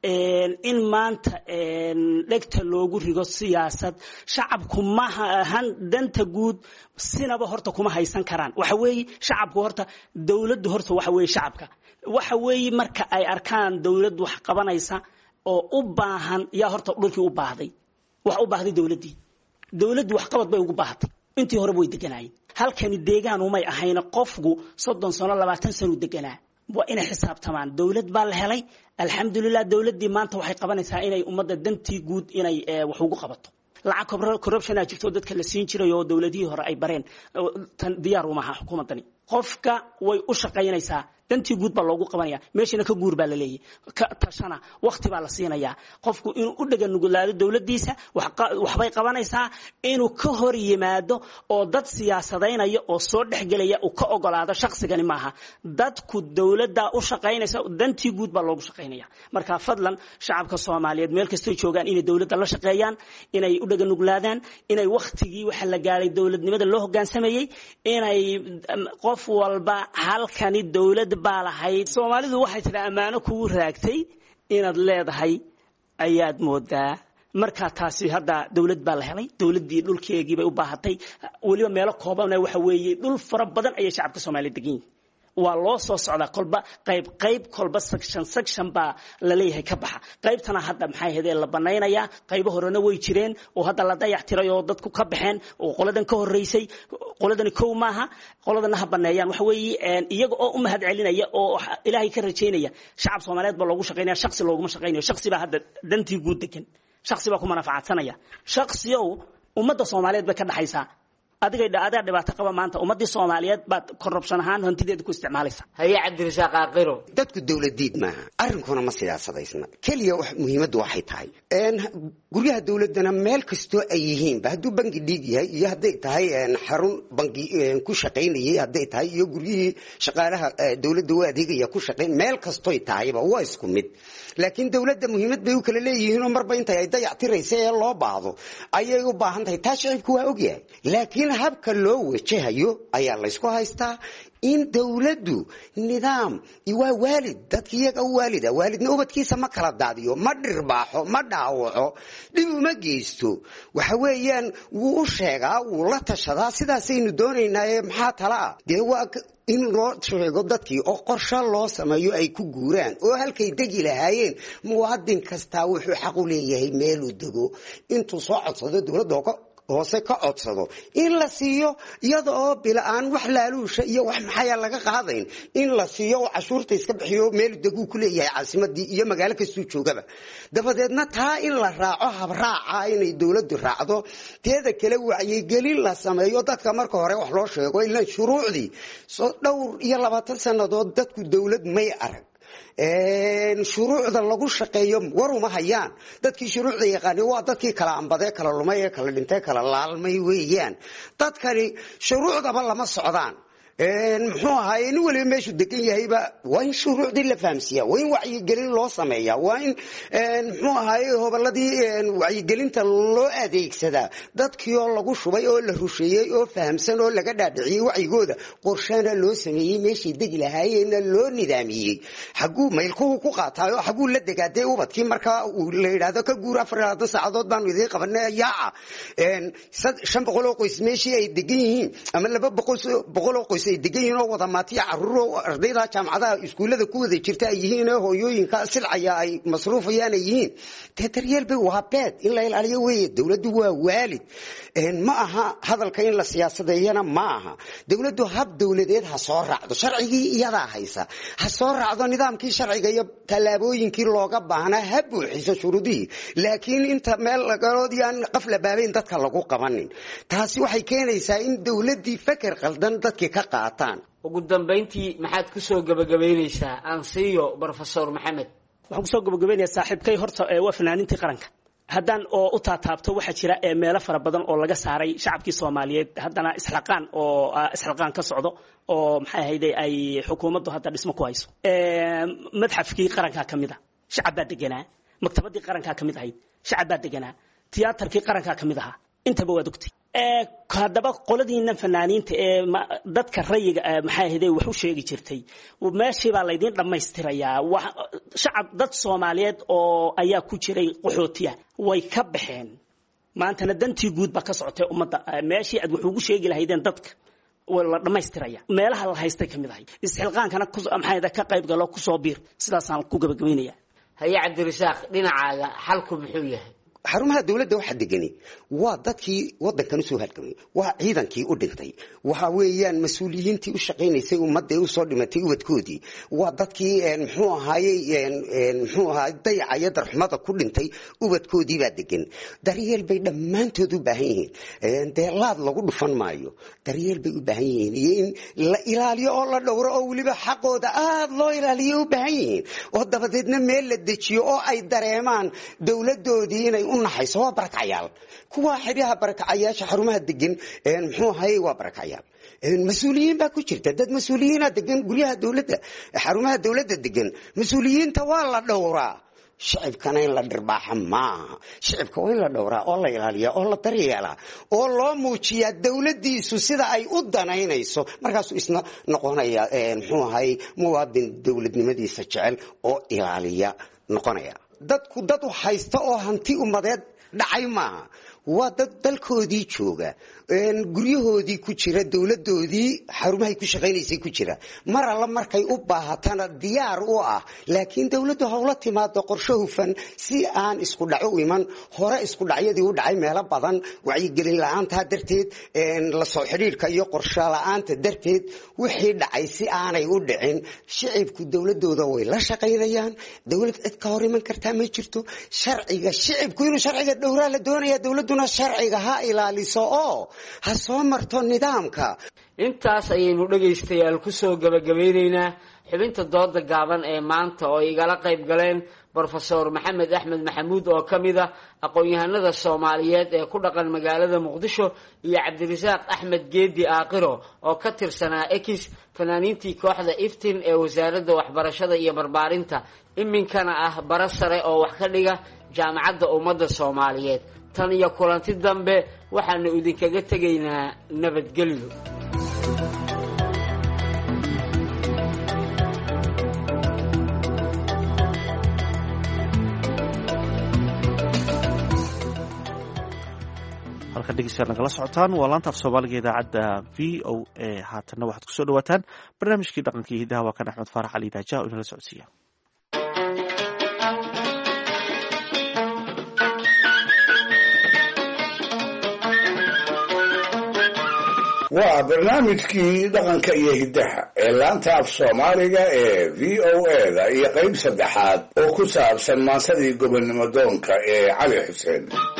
in maanta dhegta loogu rigo siyaasad shacabku ma ahan danta guud sinaba horta kuma haysan karaan waxa weeye shacabku horta dawladdu horta waxa weeye shacabka waxa weeye marka ay arkaan dawladdu wax qabanaysa oo u baahan yaa horta dhulkii u baahday wax u baahday dawladdu wax qabad bay ugu baahatay intii hore way deganaayeen halkani deegaan umay ahayna qofku 30 sano 20 sano deganaa waa inay xisaabtamaan dawlad baa la helay alxamdulillah dawladdii maanta waxay qabanaysaa inay ummadda dantii guud inay wax ugu qabato lacag corruption ah jirto dadka la siin jiray oo dawladihii hore ay bareen tan diyaar uma aha xukuumadani qofka way u shaqeynaysaa dantii guud baa loogu qabanaya meeshana ka guur baa la leeyahay ka tashana waqti baa la siinaya qofku inuu u dhagan nugulaado dawladdiisa waxbay qabanaysaa inuu ka hor yimaado oo dad siyaasadeynaya oo soo dhaxgalaya oo ka ogolaado shakhsigani maaha dadku dawladda u shaqeynaysa dantii guud baa loogu shaqeynaya marka fadlan shacabka Soomaaliyeed meel kasta ay joogaan inay dawladda la shaqeeyaan inay u dhagan nuglaadaan inay waqtigii waxa la gaaray dawladnimada loo hoggaansameeyay inay qof walba halkani dawlad baalahayd Soomaalidu waxay tira amaano kugu raagtay inaad leedahay ayaad moodaa marka taasi hadda dawlad baa la helay dawladdii dhulkeegii bay u baahatay waliba meelo kooban waxa weeye dhul fara badan ay shacabka Soomaaliyeed degan waa loo soo socdaa kolba qayb kolba section baa la leeyahay ka baxa qaybtana hadda maxay ahayd la banaynaya qaybo horena way jireen oo hadda la dayactiray oo dadku ka baxeen oo qoladan ka horeysay qoladani koow maaha qoladana ha baneeyaan waxa weeye iyaga oo u mahad celinaya oo Ilaahay ka rajeynaya shacab Soomaaliyeed baa loogu shaqeynaya shakhsi looguma shaqeynayo shakhsi baa hadda dantii guud degan shakhsi baa ku manafacadsanaya shakhsiyow ummadda Soomaaliyeed bay ka dhaxaysaa adaa dhibaato qaba maanta ummadii Soomaaliyeed baad corruption ahaan hantideeda ku isticmaalaysa. Haye Cabdirasaaq Aqiro, dadku dawladiid maaha, arrinkuna ma siyaasadaysna. Kaliya wax muhiimadu waxay tahay guryaha dawladana meel kasto ay yihiin hadduu bangi dhiig yahay iyo hadday tahay xarun bangi ku shaqaynayay hadday tahay iyo guryihii shaqaalaha dawladda u adeegaya ku shaqayn meel kasto ay tahayba waa isku mid. laakiin dawladda muhiimad bay u kala leeyihiin oo marba intay ay dayactirayso ee loo baahdo ayay u baahan tahay taa shacabku waa ogyahay. laakiin habka loo wajahayo ayaa la isku haystaa in dawladdu nidaam waa waalid dadkii iyaga u waalida waalidna ubadkiisa ma kala daadiyo ma dhirbaaxo ma dhaawaco dhib uma geysto waxa weeyaan wuu u sheegaa wuu la tashadaa sidaasaynu doonaynaa maxaa tala dee waa in loo sheego dadkii oo qorshe loo sameeyo ay ku guuraan oo halkay degi lahaayeen muwaadin kasta wuxuu xaq u leeyahay meel uu dego intuu soo codsado dawladda hoose ka codsado in la siiyo iyada oo bilaan wax laaluusha iyo wax maxaya laga qaadayn in la siiyo oo cashuurta iska bixiyo meel degu ku leeyahay caasimadii iyo magaalo kastuu joogaba dabadeedna taa in la raaco habraaca inay dawladdu raacdo teeda kale wacyigelin la sameeyo dadka marka hore wax loo sheego ilaa shuruucdii soo dhowr iyo 20 sanadood dadku dawlad may arag shuruucda lagu shaqeeyo waruma hayaan dadkii shuruucda yaqaan waa dadkii kala ambade kala lumay kala dhintay kala laalmay weeyaan dadkani shuruucdaba lama socdaan muxuu ahaay in waliba meeshu degan yahayba waa in shuruucdii la fahamsiiyaa waa in wacyigelin loo sameeyaa waa in muxuu ahaay hobaladii wacyigelinta loo adeegsadaa dadkii oo lagu shubay oo la rusheeyey oo fahamsan oo laga dhaadhiciyey wacyigooda qorshana loo sameeyey meeshii degi lahaayeenna loo nidaamiyey xaguu maylkuhu ku qaataayo xaguu la degaadee ubadkii markaa uu la yidhaahdo ka guur 24 saacadood baanu idiin qabanay yaaca 500 oo qoys meeshii ay degan yihiin ama 200 oo qoys ay degan yihiin oo wada maatiya carruur ardayda jaamacadaha iskuulada ku wada jirta ay yihiin oo hooyooyinka silcaya ay masruufayaan ay yihiin tatariyeel bay waa beed in la ilaaliyo weeye dawladdu waa waalid ma aha hadalka in la siyaasadeeyana ma aha dawladdu hab dawladeed ha soo raacdo sharcigii iyada haysa ha soo raacdo nidaamkii sharciga iyo talaabooyinkii looga baahnaa ha buuxiso shuruudihii laakiin inta meel lagaroodiyaan qafla baabayn dadka lagu qabanin taasi waxay keenaysaa in dawladdii fakar qaldan dadkii ka qaataan. ugu dambeyntii maxaad ku soo gabagabeynaysaa ansiyo Professor Maxamed? waxaan ku soo gabagabeynaya saaxiibkay horta waa fanaaniintii qaranka haddaan oo u taataabto waxa jira meelo fara badan oo laga saaray shacabkii Soomaaliyeed haddana isxilqaan ka socdo oo maxay ahayd ay xukuumaddu hadda dhismo ku hayso madxafkii qaranka kamid ah shacab baa deganaa maktabadii qaranka kamid ahayd shacab baa deganaa tiyaatarkii qaranka kamid ahaa intaba waa dugtay haddaba qoladiina fanaaniinta dadka rayiga maxay ahayd wax u sheegi jirtay meeshii baa laydin dhammaystirayaa shacab dad Soomaaliyeed oo ayaa ku jiray qaxootiya way ka baxeen maantana dantii guud ba ka socotay ummadda meeshii aad wax ugu sheegi lahaydeen dadka wala dhammaystiraya meelaha la haystay kamid ahay isxilqaankana maxay ka qayb galo ku soo biir sidaasaan ku gabagabeynaya. Haye Cabdirasaaq dhinacaaga xalku muxuu yahay? xarumaha dawladda waxa degani waa dadkii wadankan soo halgamay waa ciidankii u dhintay waxa weeyaan mas'uuliyiintii u shaqeynaysay ummadda u soo dhimatay ubadkoodii waa dadkii muxuu ahaay dayacaya darxumada ku dhintay ubadkoodii baa degan daryeel bay dhammaantood u baahan yihiin deelaad lagu dhufan maayo daryeel bay u baahan yihiin iyo in la ilaaliyo oo la dhowro oo waliba xaqooda aad loo ilaaliyo u baahan yihiin oo dabadeedna meel la dejiyo oo ay dareemaan dawladoodii inay naxayso waa barakacayaal kuwa xiriyaha barakacayaasha xarumaha degan muxuu ahaay waa barakacayaal mas'uuliyiin baa ku jirta dad mas'uuliyiina degan guryaha dawladda xarumaha dawladda degan mas'uuliyiinta waa la dhowraa shacabkana in la dhirbaaxa maaha shacabka waa in la dhowraa oo la ilaaliyaa oo la daryeelaa oo loo muujiyaa dawladdiisu sida ay u danaynayso markaasuu isna noqonaya muxuu ahaay muwaadin dawladnimadiisa jecel oo ilaaliya noqonaya dadku dad haysta oo hanti umadeed dhacay maaha waa dad dalkoodii jooga guryahoodii ku jira dawladoodii xarumahay ku shaqeynaysay ku jira mar alla markay u baahatana diyaar u ah laakiin dawladdu hawla timaado qorshe hufan si aan isku dhaco u iman hore isku dhacyadii u dhacay meelo badan wacyigelin la'aanta darteed la soo xiriirka iyo qorshe la'aanta darteed wixii dhacay si aanay u dhicin shacabku dawladooda way la shaqeynayaan dawlad cid ka hor iman karta kartaa ma jirto. sharciga shicibku inuu sharciga dhowraa la doonaya, dowladuna sharciga ha ilaaliso oo ha soo marto nidaamka. intaas ayaynu dhegaystayaal kusoo gabagabeyneynaa xubinta dooda gaaban ee maanta oo igala qayb galeen brofesor maxamed axmed maxamuud oo ka mid ah aqoon-yahanada soomaaliyeed ee ku dhaqan magaalada muqdisho iyo cabdirasaaq axmed geedi aaqiro oo ka tirsanaa ekis fanaaniintii kooxda iftin ee wasaaradda waxbarashada iyo barbaarinta iminkana ah bara sare oo wax ka dhiga jaamacadda ummadda soomaaliyeed. tan iyo kulanti dambe waxaanu idinkaga tegaynaa nabadgelyo. halkan dhegeystayaal nagala socotaan waa laanta af soomaaliga idaacadda v o a. haatanna waxaad kusoo dhawaataan barnaamijkii dhaqanka iyo hidaha waa kan axmed faarax cali daaja oo inala socodsiiya. waa barnaamijkii dhaqanka iyo hidaha ee laanta af soomaaliga ee v o a-da iyo qayb saddexaad oo ku saabsan maansadii gobonnimo doonka ee cali xuseen.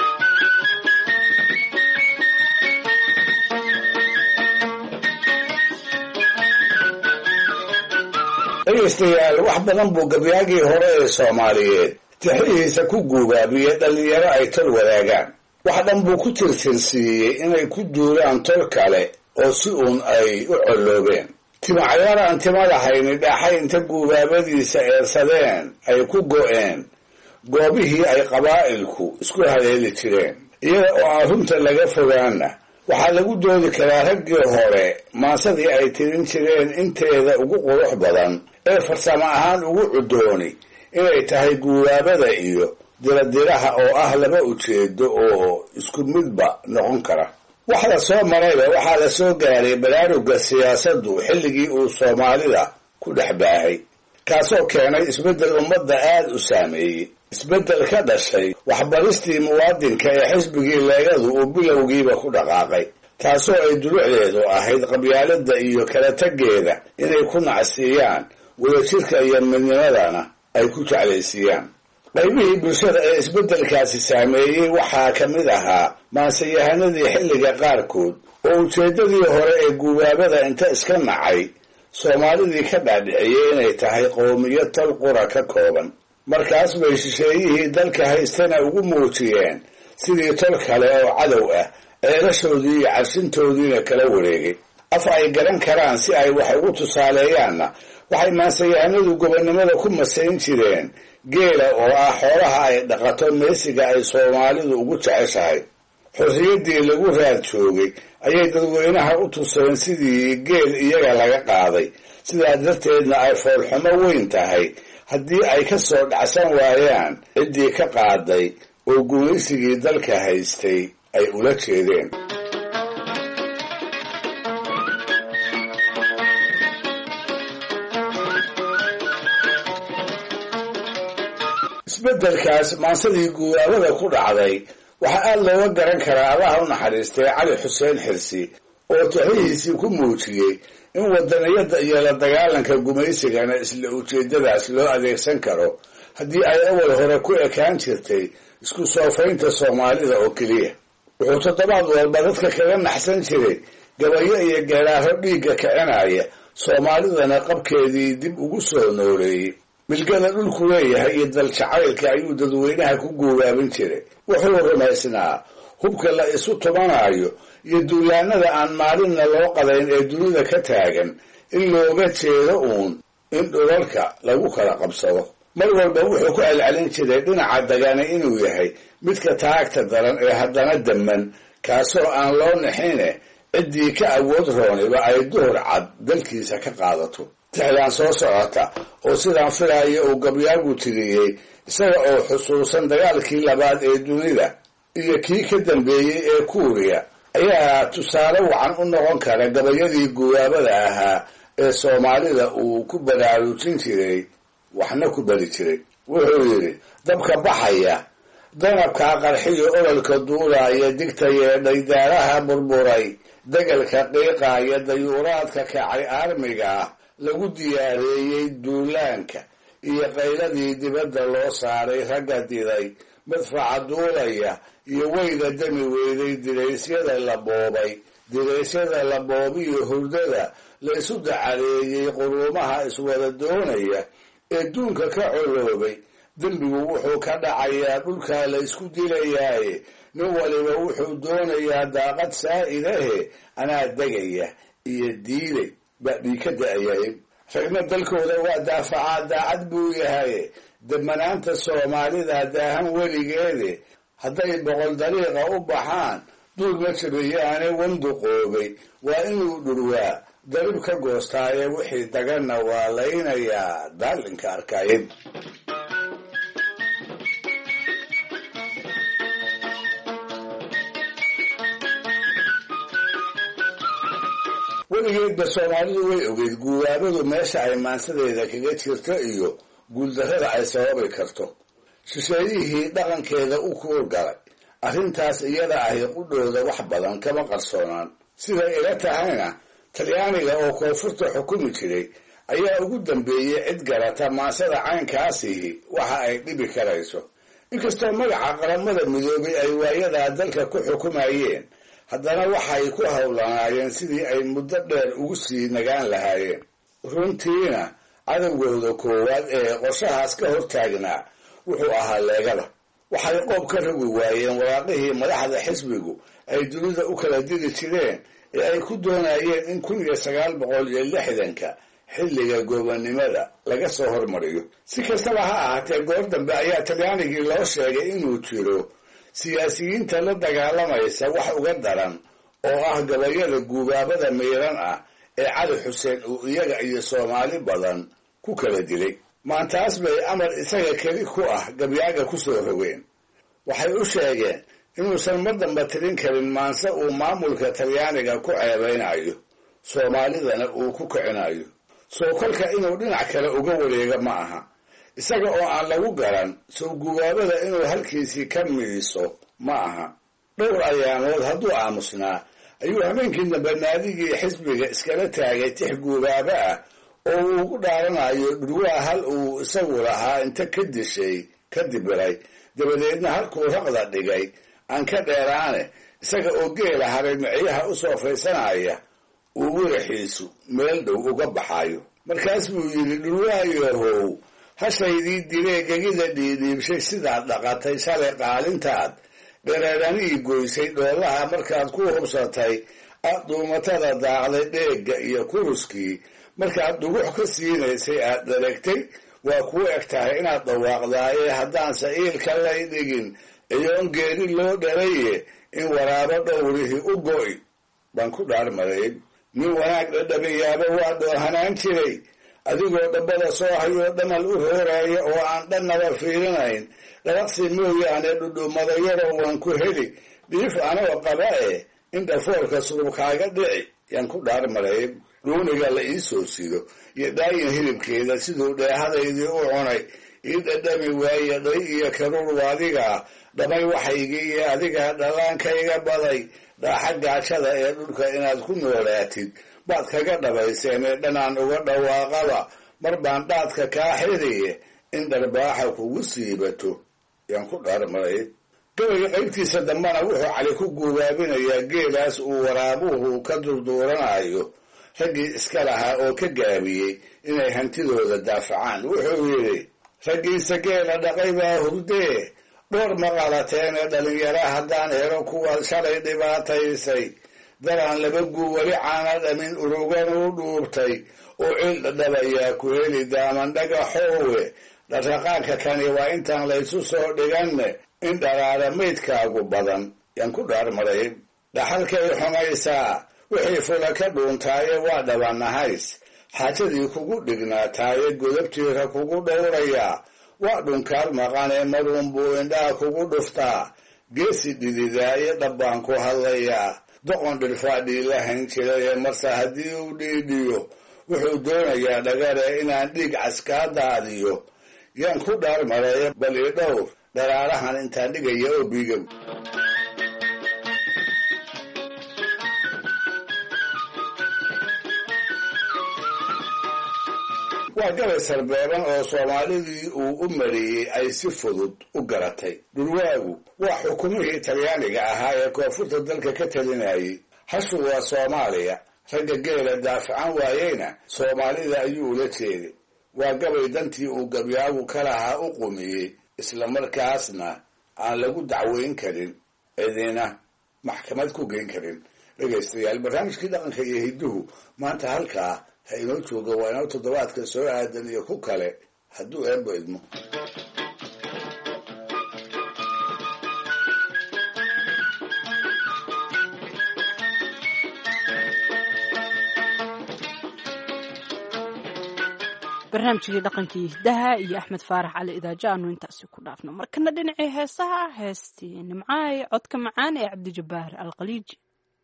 dhegaystayaal, wax badan buu gabyaagii hore ee soomaaliyeed tixihiisa ku guubaabiyey dhallinyaro ay tol wadaagaan. wax dhan buu ku tirtirsiiyey inay ku duulaan tol kale oo si uun ay u colloobeen. timacayaar aan tima lahayni dhaaxay inta guubaabadiisa eersadeen ay ku go'een goobihii ay qabaa'ilku isku haleeli jireen. iyada oo aan runta laga fogaanna waxaa lagu doodi karaa raggii hore maansadii ay tirin jireen inteeda ugu qurux badan ee farsamo ahaan ugu cudooni inay tahay guubaabada iyo diradiraha oo ah laba ujeedo oo isku midba noqon kara. wax la soo marayba waxaa la soo gaaray baraaruga siyaasaddu xilligii uu soomaalida ku dhex baahay, kaasoo keenay isbeddel ummadda aad u saameeyey. isbeddel ka dhashay waxbaristii muwaadinka ee xisbigii leegadu uu bilowgiiba ku dhaqaaqay, taasoo ay dulucdeedu ahayd qabyaalada iyo kala taggeeda inay ku nacsiiyaan, wadajirka iyo midnimadana ay ku jeclaysiiyaan. qaybihii bulshada ee isbeddelkaasi saameeyey waxaa ka mid ahaa maansayahanadii xilliga qaarkood oo ujeeddadii hore ee guubaabada inta iska nacay soomaalidii ka dhaadhiciyey inay tahay qowmiyad tol qura ka kooban. markaas bay shisheeyihii dalka haystana ugu muujiyeen sidii tol kale oo cadow ah, ceelashoodii iyo cabsintoodiina kala wareegay. af ay garan karaan si ay wax ugu tusaaleeyaanna waxay maansayahanadu gobonnimada ku masayn jireen geela oo ah xoolaha ay dhaqato meesiga ay soomaalidu ugu jeceshahay. xorriyaddii lagu raad joogay ayay dadweynaha u tuseen sidii geel iyaga laga qaaday, sidaa darteedna ay foolxumo weyn tahay haddii ay ka soo dhacsan waayaan ciddii ka qaaday oo gumaysigii dalka haystay ay ula jeedeen. isbeddelkaas maansadii guubaabada ku dhacday waxaa aad looga garan karaa allaha u naxariistay cali xuseen xirsi oo tixihiisii ku muujiyey in wadaniyadda iyo la dagaalanka gumaysigana isla ujeeddadaas loo adeegsan karo haddii ay awal hore ku ekaan jirtay isku soofaynta soomaalida oo keliya. wuxuu toddobaad walba dadka kaga naxsan jiray gabayo iyo geeraaro dhiigga kicinaya, soomaalidana qabkeedii dib ugu soo nooleeyey. milgada dhulku leeyahay iyo daljacaylka ayuu dadweynaha ku guubaabin jiray. wuxuu rumaysnaa hubka la isu tumanayo iyo duulaanada aan maalinna loo qadayn ee dunida ka taagan in looga jeedo uun in dhulalka lagu kala qabsado. mar walba wuxuu ku celcelin jiray dhinaca dagani inuu yahay midka taagta daran ee haddana damman, kaasoo aan loo nixine ciddii ka awood rooniba ay duhur cad dalkiisa ka qaadato. tixdaan soo socota oo sidaan filaya uu gabyaagu tiriyey isaga oo xusuusan dagaalkii labaad ee dunida iyo kii ka dambeeyey ee kuuriya ayaa tusaale wacan u noqon kara gabayadii guubaabada ahaa ee soomaalida uu ku baraarujin jiray waxna ku bari jiray. wuxuu yidhi, dabka baxaya, danabkaa qarxiyo ololka duulaaya, digta yeedhay daaraha burburay, degalka qiiqaaya, dayuuraadka kacay aarmiga ah lagu diyaareeyey duulaanka iyo qayladii dibadda loo saaray ragga diday madfaca duulaya iyo weyda dami weyday diraysyada la boobay diraysyada la boobiyo hurdada la isu dacareeyey quruumaha iswada doonaya ee duunka ka coloobay dembigu wuxuu ka dhacayaa dhulkaa la isku dilayaaye nin waliba wuxuu doonayaa daaqad saa'idahe anaa degaya iyo diiday baa dhii ka da-ayay ragna dalkooda waa daafacaa daacad buu yahay debmanaanta soomaalida daahan weligeede hadday boqol dariiqa u baxaan duul ma jabeeyaane wanduqoobay waa inuu dhurwaa darib ka goostaaye wixii daganna waa laynayaa daalinka arkayn weligeedba soomaalidu way ogeyd guubaabadu meesha ay maansadeeda kaga jirto iyo guuldarrada ay sababi karto shisheeyihii dhaqankeeda u kuurgalay arrintaas iyada ahi qudhooda wax badan kama qarsoonaan siday ila tahayna talyaaniga oo koonfurta xukumi jiray ayaa ugu dambeeyey cid garata maansada caynkaasihi waxa ay dhibi karayso inkastoo magaca qaramada midoobay ay waayadaa dalka ku xukumayeen haddana waxay ku howlanaayeen sidii ay muddo dheer ugu sii nagaan lahaayeen runtiina cadowgooda koowaad ee qorshahaas ka hortaagnaa wuxuu ahaa leegada waxay qoob ka rogi waayeen waraaqihii madaxda xisbigu ay dunida u kala diri jireen ee ay ku doonayeen in 1960 xilliga goobannimada laga soo hormariyo si kastaba ha ahaatee goor dambe ayaa talyaanigii loo sheegay inuu jiro siyaasiyiinta la dagaalamaysa wax uga daran oo ah gabayada guubaabada miiran ah ee cali xuseen uu iyaga iyo soomaali badan ku kala dilay maantaas bay amar isaga keli ku ah gabyaaga ku soo rogeen waxay u sheegeen inuusan mar damba tirin karin maanse uu maamulka talyaaniga ku ceebaynayo soomaalidana uu ku kicinayo soo kolka inuu dhinac kale uga wareega ma aha isaga oo aan lagu garan soo guubaabada inuu halkiisii ka miiso ma aha dhowr ayaamood hadduu aamusnaa ayuu habeenkii dambe naadigii xisbiga iskala taagay tix guubaabo ah oo uu ugu dhaaranayo dhurwaa hal uu isagu lahaa inta ka dishay ka dibiray dabadeedna halkuu raqda dhigay aan ka dheeraane isaga oo geela haray miciyaha u soo faysanaya uu waraxiisu meel dhow uga baxayo markaas buu yidhi dhurwaayahow hashaydii dilee gegida dhiidhiibshay sidaad dhaqatay shalay qaalintaad dhereeranii goysay dhoolaha markaad ku hubsatay aad duumatada daaqday dheegga iyo kuruskii markaad dhugux ka siinaysay aad dharegtay waa kuu eg tahay inaad dhawaaqdaaye haddaanse iilka lay dhigin iyoon geeri loo dhalaye in waraabo dhowrihii u go'i baan ku dhaarmarayn nin wanaag dhadhabiyaaba waa dhoohanaan jiray adigoo dhabbada soo hayoo dhamal u rooraya oo aan dhannaba fiirinayn dhalaqsi mooyaane dhudhummada yaroo waan ku heli dhiif anoo qaba in dhafoorka surubkaaga dhici yaan ku dhaarmarayn dhuuniga la ii soo sido iyo dhaayin hilibkeeda siduu dheehadaydii u cunay ii dhadhami waaye dhay iyo karuur waadigaa dhamay waxaygii iyo adigaa dhallaankayga baday dhaaxa gaajada ee dhulka inaad ku noolaatid baad kaga dhabayseen ee dhanaan uga dhawaaqaba mar baan dhaadka kaa xiriye in dharbaaxa kugu siibato yaan ku dhaarmaray gabayga qaybtiisa dambana wuxuu cali ku guubaabinayaa geelaas uu waraabuhu ka durduuranayo raggii iska lahaa oo ka gaabiyey inay hantidooda daafacaan wuxuu yidhi raggiisa geela dhaqay baa hurdee dhowr maqalateen ee dhalinyara haddaan helo kuwaad shalay dhibaataysay daraan laba guu weli caana dhamin urugan u dhuubtay oo cil dhadhabayaa ku heli daaman dhagaxoowe dharraqaanka kani waa intaan laysu soo dhiganne in dharaara maydkaagu badan yaan ku dhaarmaray dhaxalkay xumaysaa wixii fula ka dhuuntaaye waa dhabanahays xaajadii kugu dhignaataaye godabtiira kugu dhowrayaa waa dhunkaal maqanee maruun buu indhaha kugu dhuftaa geesi dhididaaye dhabbaan ku hadlayaa doqon dhirfaadhii la hayn jirayee marse haddii uu dhiidhiyo wuxuu doonayaa dhagare inaan dhiig caskaa daadiyo yaan ku dhaarmaraya bal ii dhowr dharaarahan intaan dhigaya oo biigow waa gabay sarbeeban oo soomaalidii uu u mariyey ay si fudud u garatay. dhulwaagu waa xukumihii talyaaniga ahaa ee koonfurta dalka ka talinayay. hashu waa Soomaaliya, ragga geela daafacan waayeyna Soomaalida ayuu ula jeeday. waa gabay dantii uu gabyaagu ka lahaa u qumiyey, isla markaasna aan lagu dacweyn karin, cidina maxkamad ku geyn karin. dhegaystayaal, barnaamijkii dhaqanka iyo hidduhu maanta halkaa ha inoo jooga. waa inoo toddobaadka soo aadan iyo ku kale hadduu eebbo idmo. barnaamijkii dhaqankii hiddaha iyo axmed faarax cali idaaja aanu intaasi ku dhaafno. markana dhinacii heesaha, heestii nimcaay codka macaan ee cabdijabbaar alkhaliiji.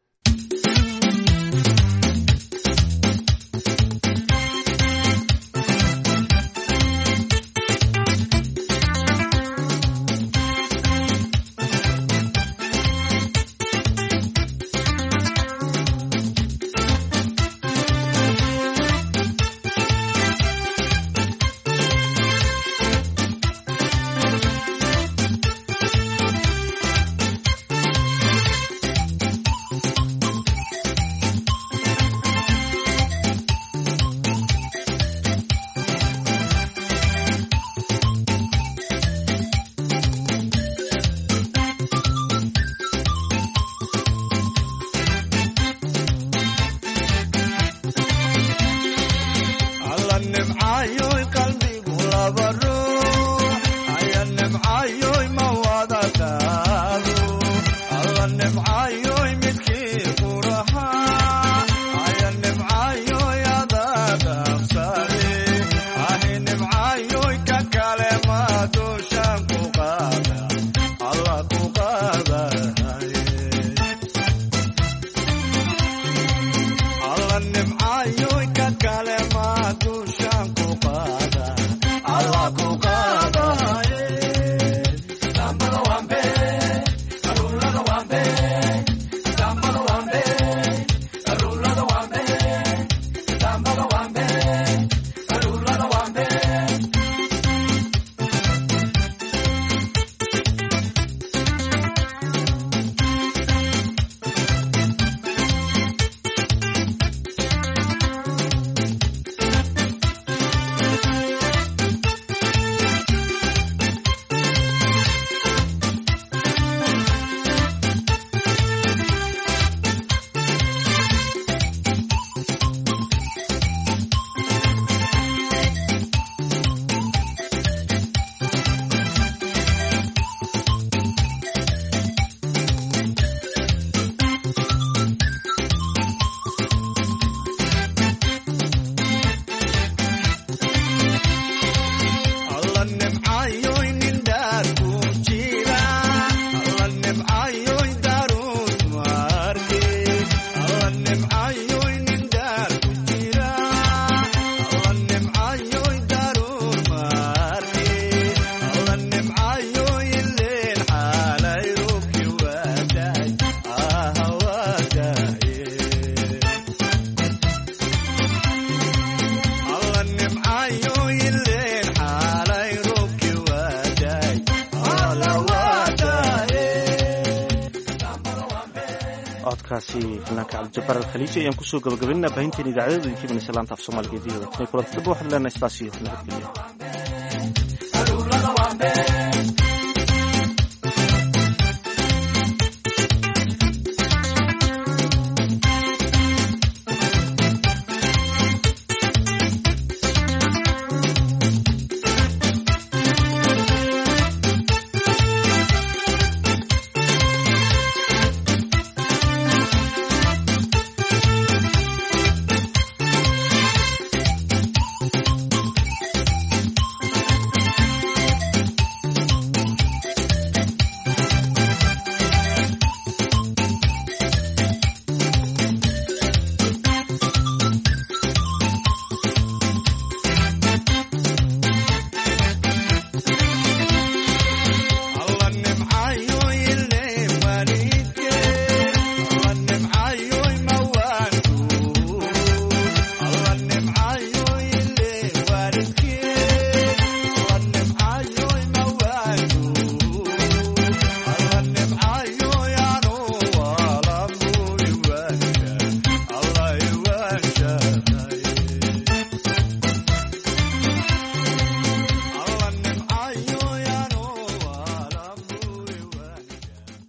codkaasi fanaanka cabdijabbaar alkhaliiji ayaan kusoo gabagabaynaa baahinteen idaacadeedu idinka imanaysa laanta af soomaaliga v o a kulanti daba waxaan leenahay sidaas iyo nabadgelyo.